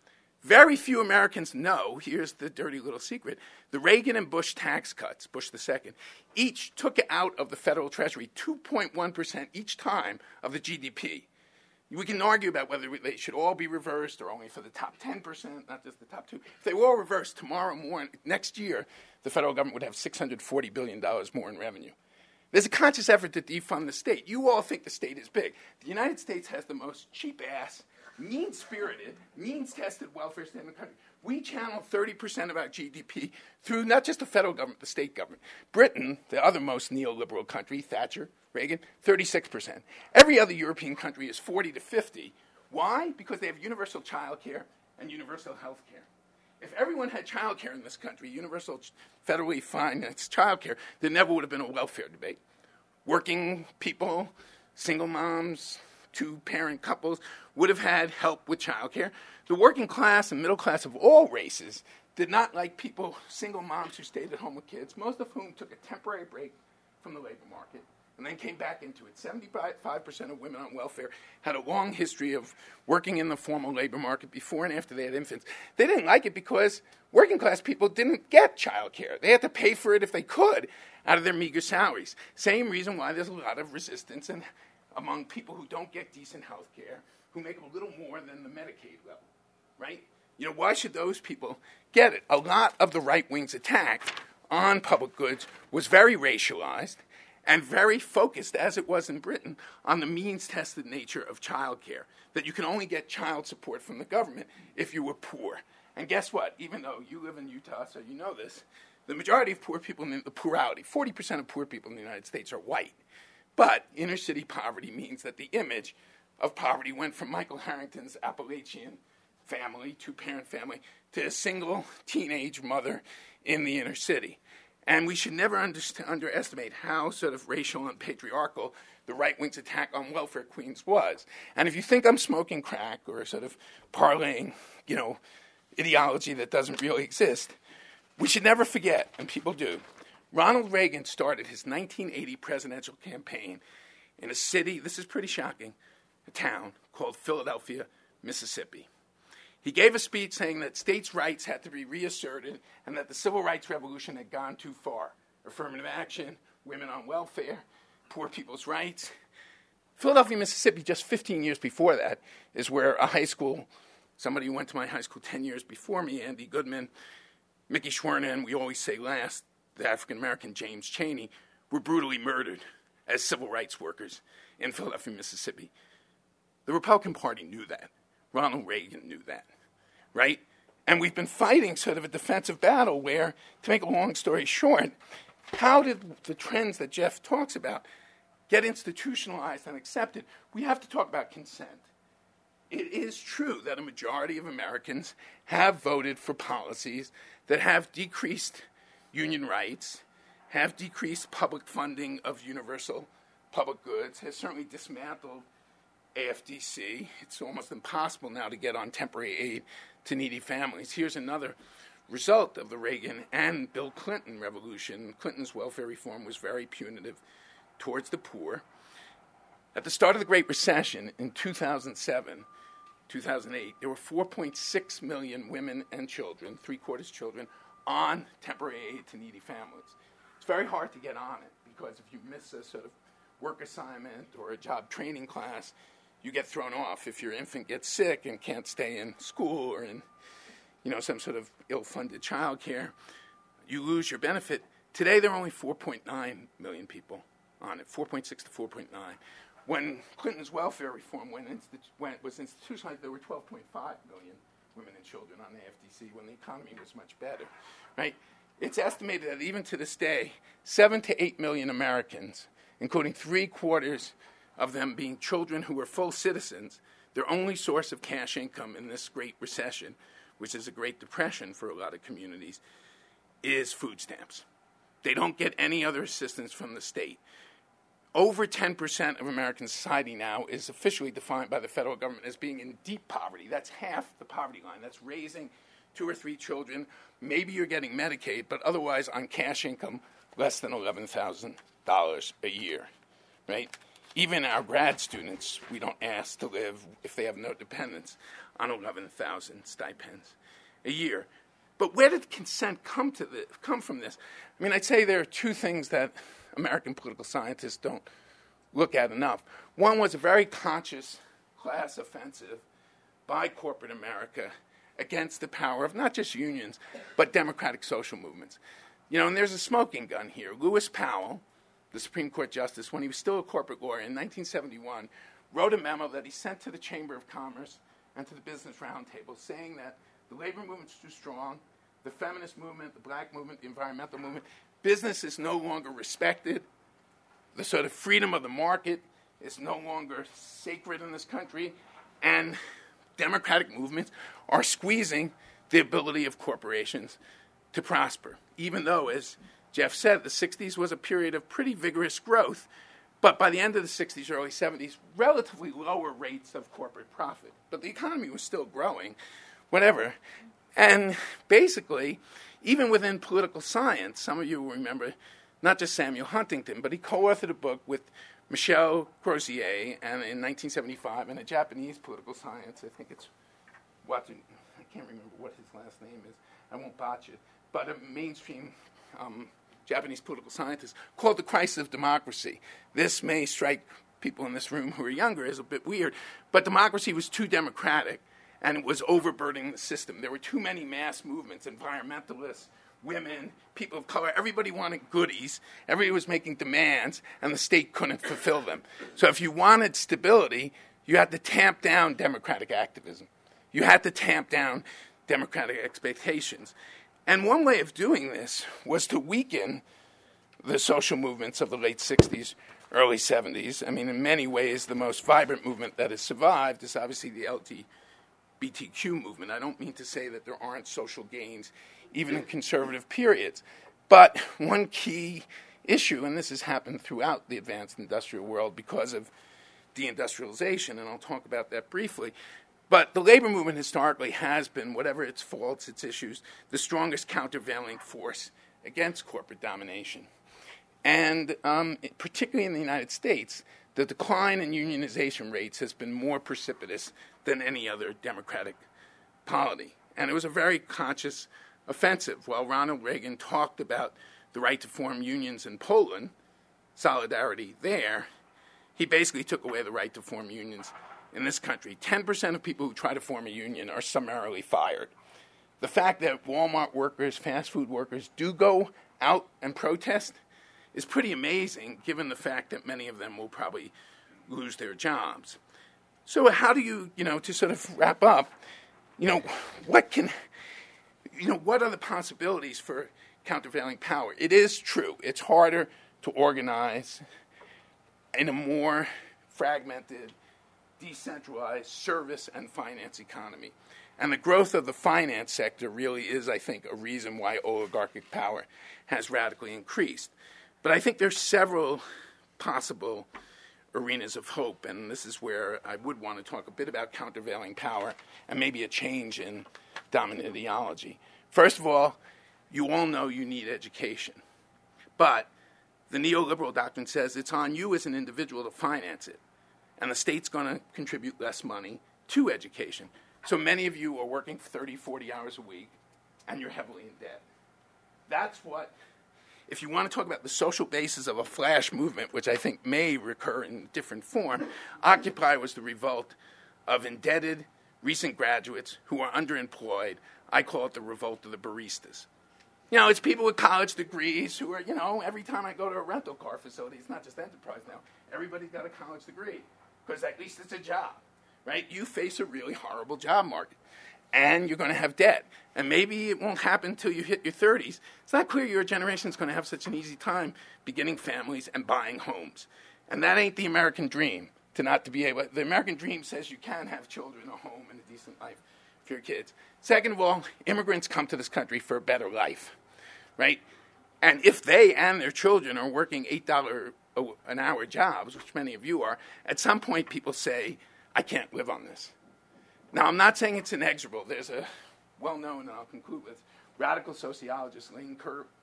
Very few Americans know, here's the dirty little secret, the Reagan and Bush tax cuts, Bush the second, each took out of the federal treasury two point one percent each time of the G D P. We can argue about whether they should all be reversed or only for the top ten percent, not just the top two. If they were all reversed tomorrow morning, next year, the federal government would have six hundred forty billion dollars more in revenue. There's a conscious effort to defund the state. You all think the state is big. The United States has the most cheap-ass, mean-spirited, means-tested welfare state in the country. We channel thirty percent of our G D P through not just the federal government, the state government. Britain, the other most neoliberal country, Thatcher, Reagan, thirty-six percent. Every other European country is forty to fifty. Why? Because they have universal child care and universal health care. If everyone had child care in this country, universal federally financed child care, there never would have been a welfare debate. Working people, single moms, two-parent couples would have had help with child care. The working class and middle class of all races did not like people, single moms who stayed at home with kids, most of whom took a temporary break from the labor market and then came back into it. seventy-five percent of women on welfare had a long history of working in the formal labor market before and after they had infants. They didn't like it because working class people didn't get child care. They had to pay for it if they could out of their meager salaries. Same reason why there's a lot of resistance and among people who don't get decent health care, who make a little more than the Medicaid level, right? You know, why should those people get it? A lot of the right wing's attack on public goods was very racialized and very focused, as it was in Britain, on the means-tested nature of child care, that you can only get child support from the government if you were poor. And guess what? Even though you live in Utah, so you know this, the majority of poor people, in the plurality, forty percent of poor people in the United States are white. But inner-city poverty means that the image of poverty went from Michael Harrington's Appalachian family, two-parent family, to a single teenage mother in the inner city. And we should never under- underestimate how sort of racial and patriarchal the right wing's attack on welfare queens was. And if you think I'm smoking crack or sort of parlaying, you know, ideology that doesn't really exist, we should never forget, and people do, Ronald Reagan started his nineteen eighty presidential campaign in a city, this is pretty shocking, a town called Philadelphia, Mississippi. He gave a speech saying that states' rights had to be reasserted and that the civil rights revolution had gone too far. Affirmative action, women on welfare, poor people's rights. Philadelphia, Mississippi, just fifteen years before that, is where a high school, somebody who went to my high school ten years before me, Andy Goodman, Mickey Schwerner, and we always say last, the African-American James Chaney, were brutally murdered as civil rights workers in Philadelphia, Mississippi. The Republican Party knew that. Ronald Reagan knew that, right? And we've been fighting sort of a defensive battle where, to make a long story short, how did the trends that Jeff talks about get institutionalized and accepted? We have to talk about consent. It is true that a majority of Americans have voted for policies that have decreased union rights, have decreased public funding of universal public goods, has certainly dismantled A F D C. It's almost impossible now to get on temporary aid to needy families. Here's another result of the Reagan and Bill Clinton revolution. Clinton's welfare reform was very punitive towards the poor. At the start of the Great Recession in two thousand seven, two thousand eight, there were four point six million women and children, three-quarters children, on temporary aid to needy families. It's very hard to get on it because if you miss a sort of work assignment or a job training class, you get thrown off. If your infant gets sick and can't stay in school or in, you know, some sort of ill-funded child care, you lose your benefit. Today, there are only four point nine million people on it, four point six to four point nine. When Clinton's welfare reform went institu- when it was institutionalized, there were twelve point five million women and children on the A F D C when the economy was much better, right? It's estimated that even to this day, seven to eight million Americans, including three-quarters of them being children who are full citizens, their only source of cash income in this Great Recession, which is a Great Depression for a lot of communities, is food stamps. They don't get any other assistance from the state. Over ten percent of American society now is officially defined by the federal government as being in deep poverty. That's half the poverty line. That's raising two or three children. Maybe you're getting Medicaid, but otherwise on cash income, less than eleven thousand dollars a year, right? even our grad students, we don't ask to live, if they have no dependents, on eleven thousand stipends a year. But where did consent come to the, come from this? I mean, I'd say there are two things that American political scientists don't look at enough. One was a very conscious class offensive by corporate America against the power of not just unions, but democratic social movements. You know, and there's a smoking gun here. Lewis Powell, the Supreme Court Justice, when he was still a corporate lawyer in nineteen seventy-one, wrote a memo that he sent to the Chamber of Commerce and to the Business Roundtable saying that the labor movement's too strong, the feminist movement, the black movement, the environmental movement, business is no longer respected, the sort of freedom of the market is no longer sacred in this country, and democratic movements are squeezing the ability of corporations to prosper, even though, as Jeff said, the sixties was a period of pretty vigorous growth, but by the end of the sixties, early seventies, relatively lower rates of corporate profit. But the economy was still growing, whatever. And basically, even within political science, some of you will remember not just Samuel Huntington, but he co-authored a book with Michel Crozier and in nineteen seventy-five, and a Japanese political science, I think it's, what, I can't remember what his last name is, I won't botch it, but a mainstream um, Japanese political scientist called The Crisis of Democracy. This may strike people in this room who are younger as a bit weird, but democracy was too democratic, and it was overburdening the system. There were too many mass movements, environmentalists, women, people of color. Everybody wanted goodies. Everybody was making demands, and the state couldn't fulfill them. So if you wanted stability, you had to tamp down democratic activism. You had to tamp down democratic expectations. And one way of doing this was to weaken the social movements of the late sixties, early seventies. I mean, in many ways, the most vibrant movement that has survived is obviously the L G B T Q movement. I don't mean to say that there aren't social gains, even in conservative periods. But one key issue, and this has happened throughout the advanced industrial world because of deindustrialization, and I'll talk about that briefly, but the labor movement historically has been, whatever its faults, its issues, the strongest countervailing force against corporate domination. And um, particularly in the United States, the decline in unionization rates has been more precipitous than any other democratic polity. And it was a very conscious offensive. While Ronald Reagan talked about the right to form unions in Poland, solidarity there, he basically took away the right to form unions in this country. ten percent of people who try to form a union are summarily fired. The fact that Walmart workers, fast food workers do go out and protest is pretty amazing, given the fact that many of them will probably lose their jobs. So how do you, you know, to sort of wrap up, you know, what can, you know, what are the possibilities for countervailing power? It is true. It's harder to organize in a more fragmented, decentralized service and finance economy. And the growth of the finance sector really is, I think, a reason why oligarchic power has radically increased. But I think there's several possible arenas of hope, and this is where I would want to talk a bit about countervailing power and maybe a change in dominant ideology. First of all, you all know you need education. But the neoliberal doctrine says it's on you as an individual to finance it, and the state's going to contribute less money to education. So many of you are working thirty, forty hours a week, and you're heavily in debt. That's what, if you want to talk about the social basis of a flash movement, which I think may recur in different form, Occupy was the revolt of indebted recent graduates who are underemployed. I call it the revolt of the baristas. You know, it's people with college degrees who are, you know, every time I go to a rental car facility, it's not just Enterprise now, everybody's got a college degree, because at least it's a job, right? You face a really horrible job market, and you're going to have debt. And maybe it won't happen until you hit your thirties. It's not clear your generation is going to have such an easy time beginning families and buying homes. And that ain't the American dream, to not to be able, the American dream says you can have children, a home, and a decent life for your kids. Second of all, immigrants come to this country for a better life, right? And if they and their children are working eight dollars an hour jobs, which many of you are, at some point people say, I can't live on this. Now, I'm not saying it's inexorable. There's a well-known, and I'll conclude with, radical sociologist, Lane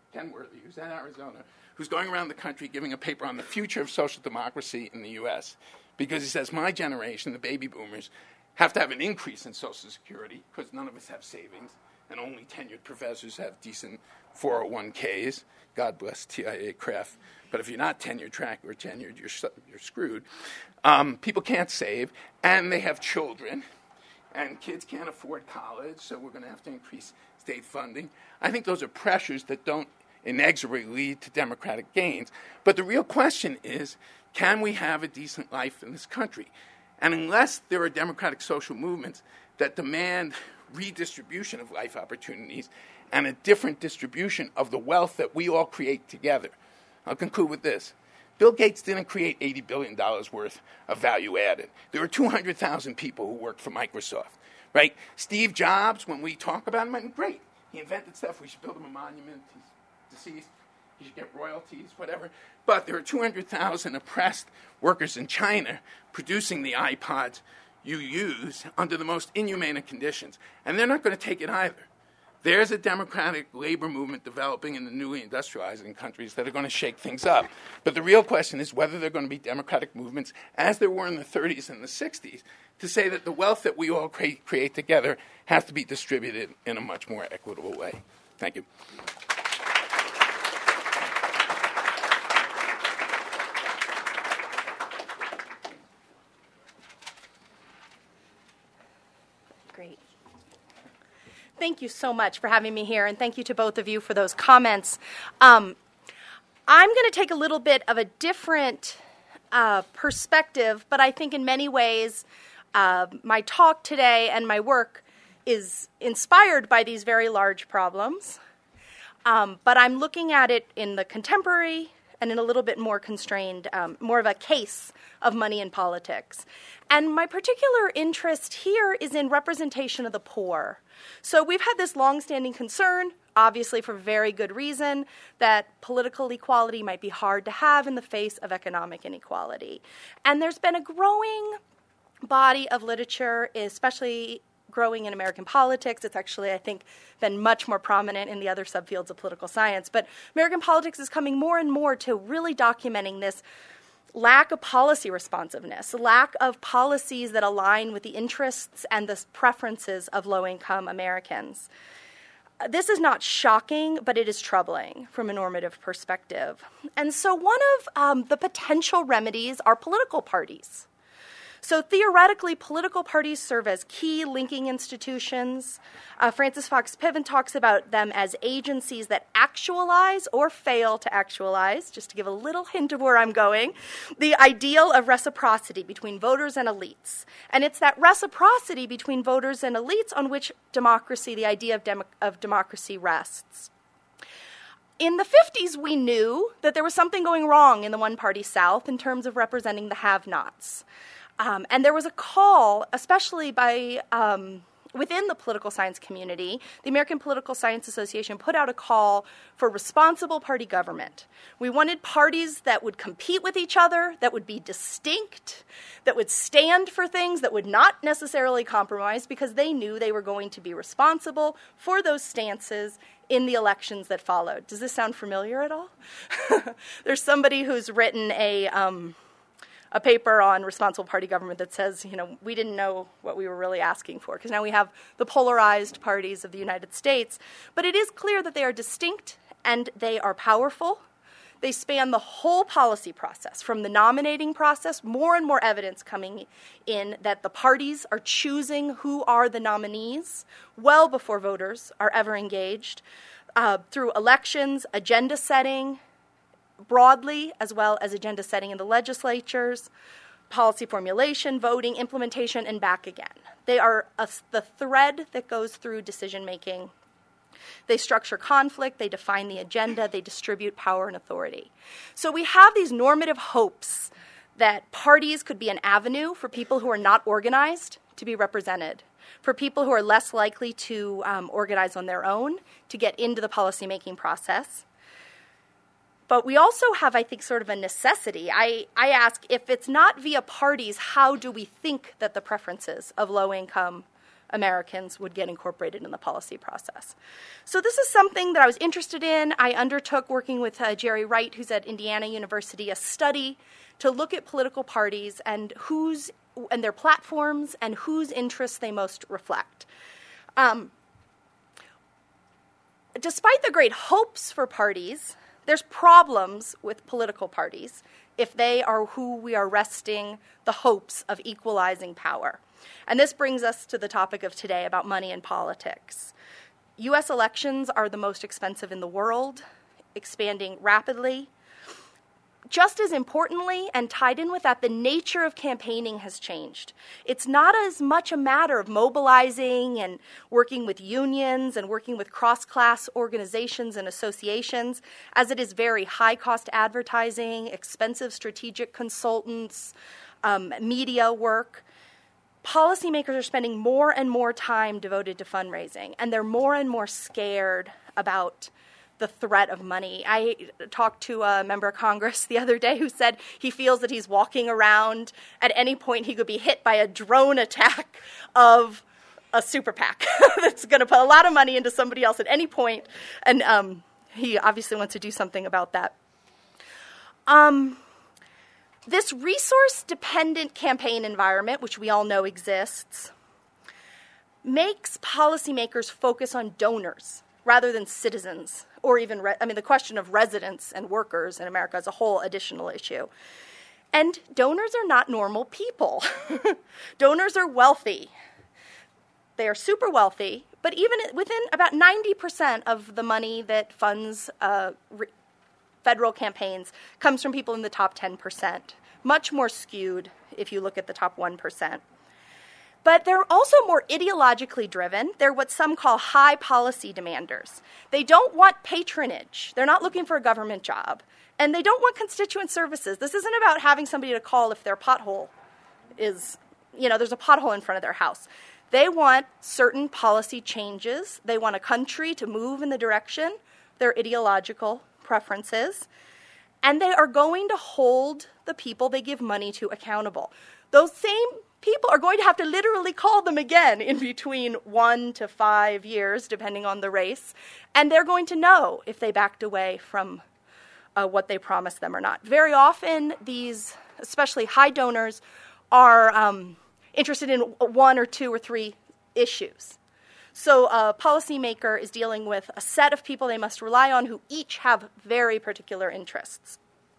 Ken Worthy, who's at Arizona, who's going around the country giving a paper on the future of social democracy in the U S because he says my generation, the baby boomers, have to have an increase in Social Security because none of us have savings and only tenured professors have decent four oh one k's. God bless T I A Craft. But if you're not tenure track or tenured, you're, you're screwed. Um, people can't save, and they have children, and kids can't afford college, so we're going to have to increase state funding. I think those are pressures that don't inexorably lead to democratic gains. But the real question is, can we have a decent life in this country? And unless there are democratic social movements that demand redistribution of life opportunities and a different distribution of the wealth that we all create together, I'll conclude with this. Bill Gates didn't create eighty billion dollars worth of value added. There were two hundred thousand people who worked for Microsoft, right? Steve Jobs, when we talk about him, I mean, great. He invented stuff. We should build him a monument. He's deceased. He should get royalties, whatever. But there are two hundred thousand oppressed workers in China producing the iPods you use under the most inhumane of conditions. And they're not going to take it either. There's a democratic labor movement developing in the newly industrializing countries that are going to shake things up. But the real question is whether there are going to be democratic movements, as there were in the thirties and the sixties, to say that the wealth that we all create, create together has to be distributed in a much more equitable way. Thank you.
Great. Thank you so much for having me here, and thank you to both of you for those comments. Um, I'm going to take a little bit of a different uh, perspective, but I think in many ways uh, my talk today and my work is inspired by these very large problems. Um, but I'm looking at it in the contemporary and in a little bit more constrained, um, more of a case of money in politics. And my particular interest here is in representation of the poor. So we've had this longstanding concern, obviously for very good reason, that political equality might be hard to have in the face of economic inequality. And there's been a growing body of literature, especially growing in American politics. It's actually, I think, been much more prominent in the other subfields of political science. But American politics is coming more and more to really documenting this lack of policy responsiveness, lack of policies that align with the interests and the preferences of low-income Americans. This is not shocking, but it is troubling from a normative perspective. And so one of um, the potential remedies are political parties. So theoretically, political parties serve as key linking institutions. Uh, Francis Fox Piven talks about them as agencies that actualize or fail to actualize, just to give a little hint of where I'm going, the ideal of reciprocity between voters and elites. And it's that reciprocity between voters and elites on which democracy, the idea of, dem- of democracy rests. In the fifties, we knew that there was something going wrong in the one-party South in terms of representing the have-nots. Um, and there was a call, especially by um, within the political science community, the American Political Science Association put out a call for responsible party government. We wanted parties that would compete with each other, that would be distinct, that would stand for things, that would not necessarily compromise because they knew they were going to be responsible for those stances in the elections that followed. Does this sound familiar at all? There's somebody who's written a... Um, a paper on responsible party government that says, you know, we didn't know what we were really asking for, because now we have the polarized parties of the United States. But it is clear that they are distinct and they are powerful. They span the whole policy process, from the nominating process, more and more evidence coming in that the parties are choosing who are the nominees well before voters are ever engaged, uh, through elections, agenda setting, broadly, as well as agenda setting in the legislatures, policy formulation, voting, implementation, and back again. They are a, the thread that goes through decision-making. They structure conflict, they define the agenda, they distribute power and authority. So we have these normative hopes that parties could be an avenue for people who are not organized to be represented, for people who are less likely to um, organize on their own to get into the policymaking process. But we also have, I think, sort of a necessity. I, I ask, if it's not via parties, how do we think that the preferences of low-income Americans would get incorporated in the policy process. So this is something that I was interested in. I undertook, working with uh, Jerry Wright, who's at Indiana University, a study to look at political parties and whose and their platforms and whose interests they most reflect. Um, despite the great hopes for parties, there's problems with political parties if they are who we are resting the hopes of equalizing power. And this brings us to the topic of today about money and politics. U S elections are the most expensive in the world, expanding rapidly. Just as importantly, and tied in with that, the nature of campaigning has changed. It's not as much a matter of mobilizing and working with unions and working with cross-class organizations and associations as it is very high-cost advertising, expensive strategic consultants, um, media work. Policymakers are spending more and more time devoted to fundraising, and they're more and more scared about the threat of money. I talked to a member of Congress the other day who said he feels that he's walking around. At any point he could be hit by a drone attack of a super PAC that's going to put a lot of money into somebody else at any point. And um, he obviously wants to do something about that. Um, this resource-dependent campaign environment, which we all know exists, makes policymakers focus on donors rather than citizens, or even, re- I mean, the question of residents and workers in America is a whole additional issue. And donors are not normal people. Donors are wealthy. They are super wealthy, but even within about ninety percent of the money that funds uh, re- federal campaigns comes from people in the top ten percent, much more skewed if you look at the top one percent. But they're also more ideologically driven. They're what some call high policy demanders. They don't want patronage. They're not looking for a government job. And they don't want constituent services. This isn't about having somebody to call if their pothole is, you know, there's a pothole in front of their house. They want certain policy changes. They want a country to move in the direction, their ideological preferences. And they are going to hold the people they give money to accountable. Those same people are going to have to literally call them again in between one to five years, depending on the race, and they're going to know if they backed away from uh, what they promised them or not. Very often, these, especially high donors, are um, interested in one or two or three issues. So a policymaker is dealing with a set of people they must rely on who each have very particular interests.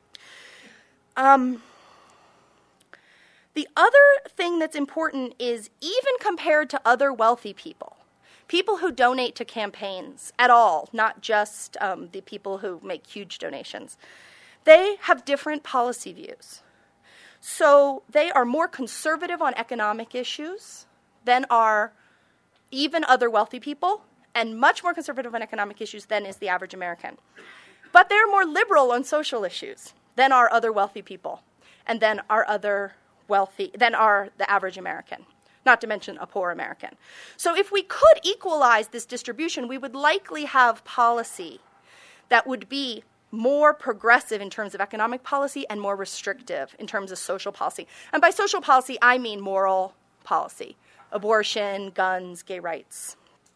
Um... The other thing that's important is even compared to other wealthy people, people who donate to campaigns at all, not just um, the people who make huge donations, they have different policy views. So they are more conservative on economic issues than are even other wealthy people, and much more conservative on economic issues than is the average American. But they're more liberal on social issues than are other wealthy people, and then are other wealthy than are the average American, not to mention a poor American. So if we could equalize this distribution, we would likely have policy that would be more progressive in terms of economic policy and more restrictive in terms of social policy. And by social policy, I mean moral policy, abortion, guns, gay rights.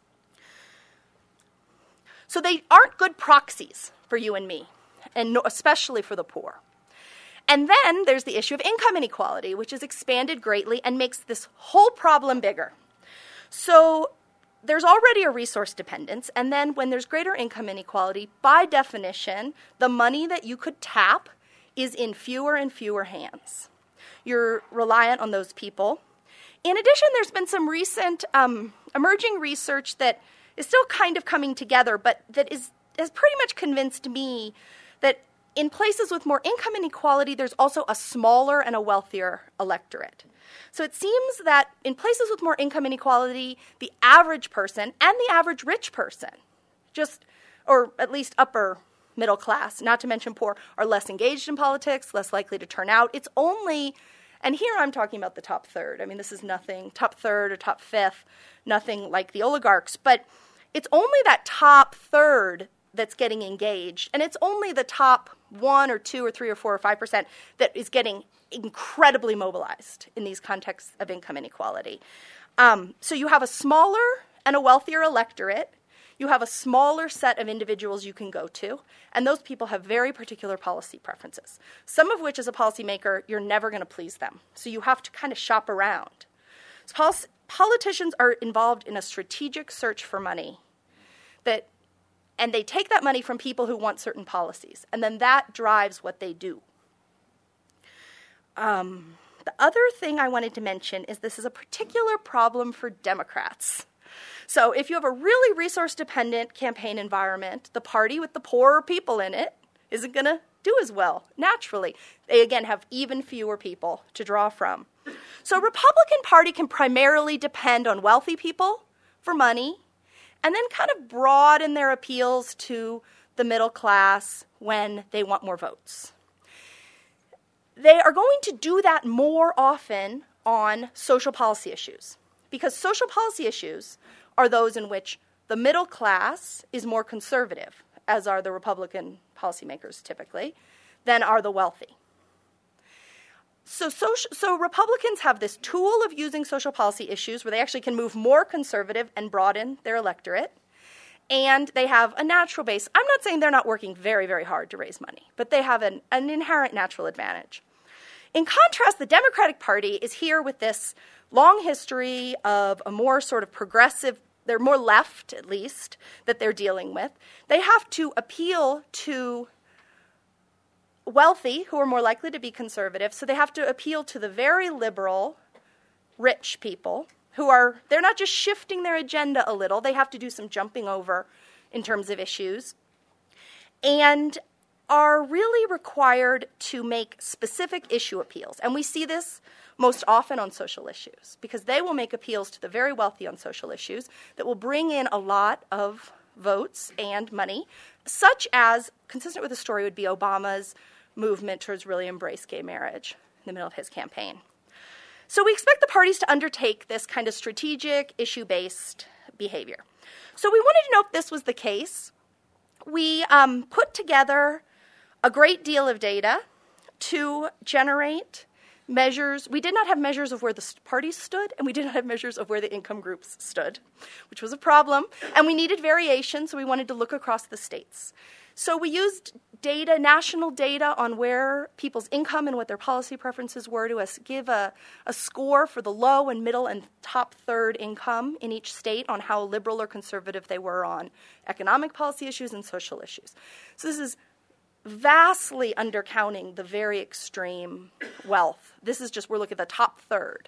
So they aren't good proxies for you and me, and especially for the poor. And then there's the issue of income inequality, which has expanded greatly and makes this whole problem bigger. So there's already a resource dependence, and then when there's greater income inequality, by definition, the money that you could tap is in fewer and fewer hands. You're reliant on those people. In addition, there's been some recent um, emerging research that is still kind of coming together, but that is has pretty much convinced me that in places with more income inequality, there's also a smaller and a wealthier electorate. So it seems that in places with more income inequality, the average person and the average rich person, just, or at least upper middle class, not to mention poor, are less engaged in politics, less likely to turn out. It's only, and here I'm talking about the top third. I mean, this is nothing, top third or top fifth, nothing like the oligarchs, but it's only that top third that's getting engaged, and it's only the top one or two or three or four or five percent that is getting incredibly mobilized in these contexts of income inequality. Um, so you have a smaller and a wealthier electorate. You have a smaller set of individuals you can go to, and those people have very particular policy preferences, some of which, as a policymaker, you're never going to please them. So you have to kind of shop around. So pol- politicians are involved in a strategic search for money, that, and they take that money from people who want certain policies, and then that drives what they do. Um, the other thing I wanted to mention is this is a particular problem for Democrats. So if you have a really resource-dependent campaign environment, the party with the poorer people in it isn't going to do as well, naturally. They, again, have even fewer people to draw from. So Republican Party can primarily depend on wealthy people for money and then kind of broaden their appeals to the middle class when they want more votes. They are going to do that more often on social policy issues, because social policy issues are those in which the middle class is more conservative, as are the Republican policymakers typically, than are the wealthy. So, social, so Republicans have this tool of using social policy issues where they actually can move more conservative and broaden their electorate, and they have a natural base. I'm not saying they're not working very, very hard to raise money, but they have an, an inherent natural advantage. In contrast, the Democratic Party is here with this long history of a more sort of progressive, they're more left at least, that they're dealing with. They have to appeal to wealthy who are more likely to be conservative, so they have to appeal to the very liberal, rich people who are, they're not just shifting their agenda a little, they have to do some jumping over in terms of issues, and are really required to make specific issue appeals. And we see this most often on social issues, because they will make appeals to the very wealthy on social issues that will bring in a lot of votes and money, such as, consistent with the story, would be Obama's movement towards really embrace gay marriage in the middle of his campaign. So we expect the parties to undertake this kind of strategic, issue-based behavior. So we wanted to know if this was the case. We um, put together a great deal of data to generate measures. We did not have measures of where the parties stood, and we did not have measures of where the income groups stood, which was a problem. And we needed variation, so we wanted to look across the states. So we used data, national data, on where people's income and what their policy preferences were to us give a, a score for the low and middle and top third income in each state on how liberal or conservative they were on economic policy issues and social issues. So this is vastly undercounting the very extreme wealth. This is just, we're looking at the top third.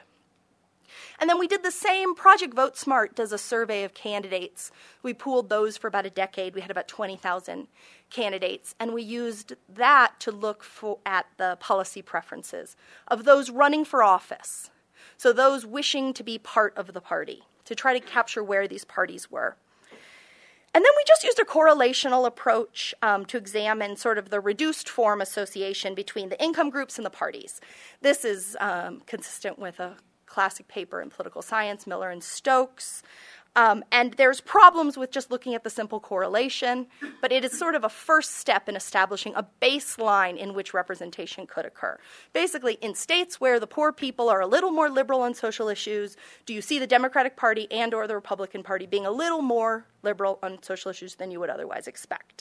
And then we did the same. Project Vote Smart does a survey of candidates. We pooled those for about a decade. We had about twenty thousand candidates, and we used that to look for, at the policy preferences of those running for office, so those wishing to be part of the party, to try to capture where these parties were. And then we just used a correlational approach um, to examine sort of the reduced form association between the income groups and the parties. This is um, consistent with a classic paper in political science, Miller and Stokes. Um, and there's problems with just looking at the simple correlation, but it is sort of a first step in establishing a baseline in which representation could occur. Basically, in states where the poor people are a little more liberal on social issues, do you see the Democratic Party and or the Republican Party being a little more liberal on social issues than you would otherwise expect?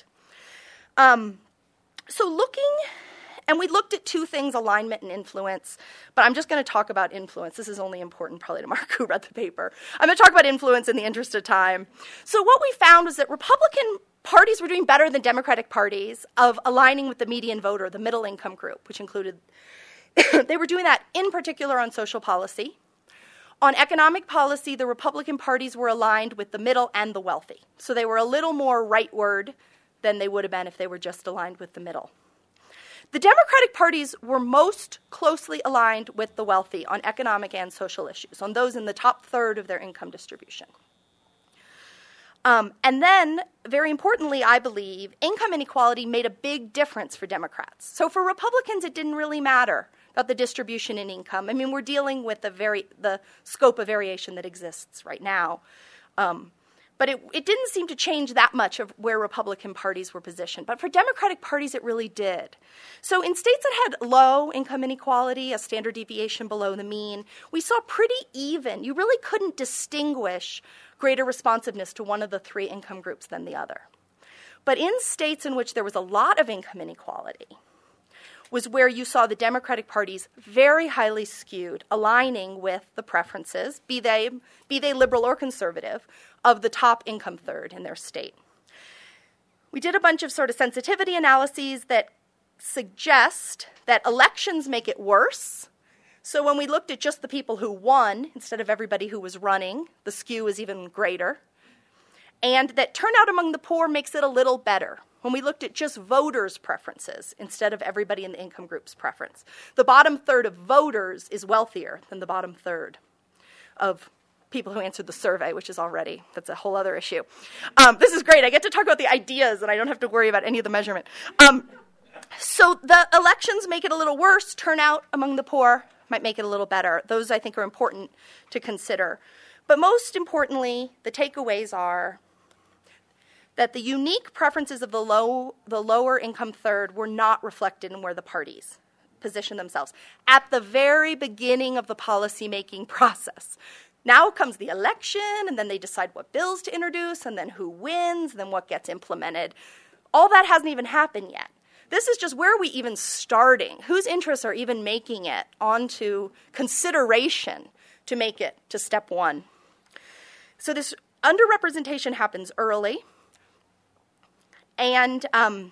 Um, so looking... And we looked at two things, alignment and influence, but I'm just going to talk about influence. This is only important probably to Mark, who read the paper. I'm going to talk about influence in the interest of time. So what we found was that Republican parties were doing better than Democratic parties of aligning with the median voter, the middle income group, which included, they were doing that in particular on social policy. On economic policy, the Republican parties were aligned with the middle and the wealthy. So they were a little more rightward than they would have been if they were just aligned with the middle. The Democratic parties were most closely aligned with the wealthy on economic and social issues, on those in the top third of their income distribution. Um, and then, very importantly, I believe, income inequality made a big difference for Democrats. So for Republicans, it didn't really matter about the distribution in income. I mean, we're dealing with the very the scope of variation that exists right now. Um, But it, it didn't seem to change that much of where Republican parties were positioned. But for Democratic parties, it really did. So in states that had low income inequality, a standard deviation below the mean, we saw pretty even. You really couldn't distinguish greater responsiveness to one of the three income groups than the other. But in states in which there was a lot of income inequality was where you saw the Democratic parties very highly skewed, aligning with the preferences, be they, be they liberal or conservative, of the top income third in their state. We did a bunch of sort of sensitivity analyses that suggest that elections make it worse. So when we looked at just the people who won instead of everybody who was running, the skew is even greater. And that turnout among the poor makes it a little better. When we looked at just voters' preferences instead of everybody in the income group's preference. The bottom third of voters is wealthier than the bottom third of people who answered the survey, which is already, that's a whole other issue. Um, this is great. I get to talk about the ideas, and I don't have to worry about any of the measurement. Um, so the elections make it a little worse. Turnout among the poor might make it a little better. Those, I think, are important to consider. But most importantly, the takeaways are that the unique preferences of the low, the lower income third were not reflected in where the parties position themselves at the very beginning of the policymaking process. Now comes the election, and then they decide what bills to introduce, and then who wins, and then what gets implemented. All that hasn't even happened yet. This is just where are we even starting? Whose interests are even making it onto consideration to make it to step one? So this underrepresentation happens early. And um,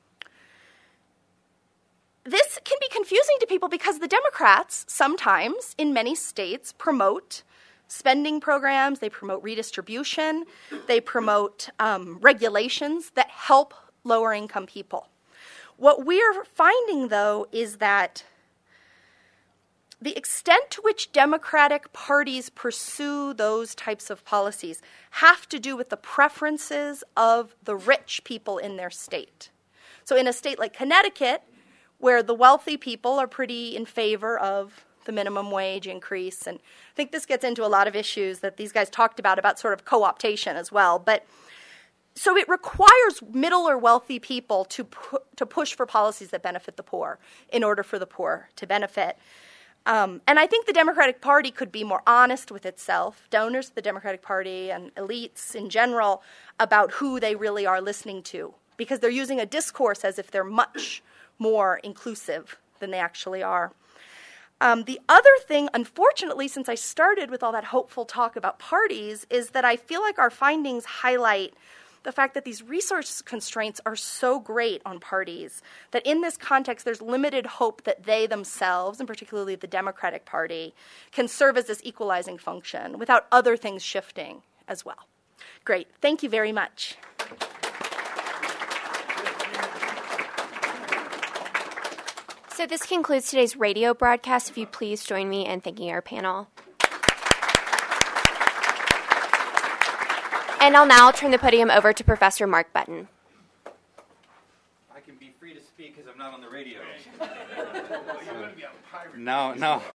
this can be confusing to people because the Democrats sometimes, in many states, promote spending programs, they promote redistribution, they promote um, regulations that help lower income people. What we're finding, though, is that the extent to which Democratic parties pursue those types of policies have to do with the preferences of the rich people in their state. So in a state like Connecticut, where the wealthy people are pretty in favor of the minimum wage increase, and I think this gets into a lot of issues that these guys talked about, about sort of co-optation as well. But so it requires middle or wealthy people to pu- to push for policies that benefit the poor in order for the poor to benefit. Um, and I think the Democratic Party could be more honest with itself, donors to the Democratic Party and elites in general, about who they really are listening to, because they're using a discourse as if they're much more inclusive than they actually are. Um, the other thing, unfortunately, since I started with all that hopeful talk about parties, is that I feel like our findings highlight the fact that these resource constraints are so great on parties that in this context there's limited hope that they themselves, and particularly the Democratic Party, can serve as this equalizing function without other things shifting as well. Great. Thank you very much.
So this concludes today's radio broadcast. If you please join me in thanking our panel. And I'll now turn the podium over to Professor Mark Button.
I can be free to speak because I'm not on the radio. No, no.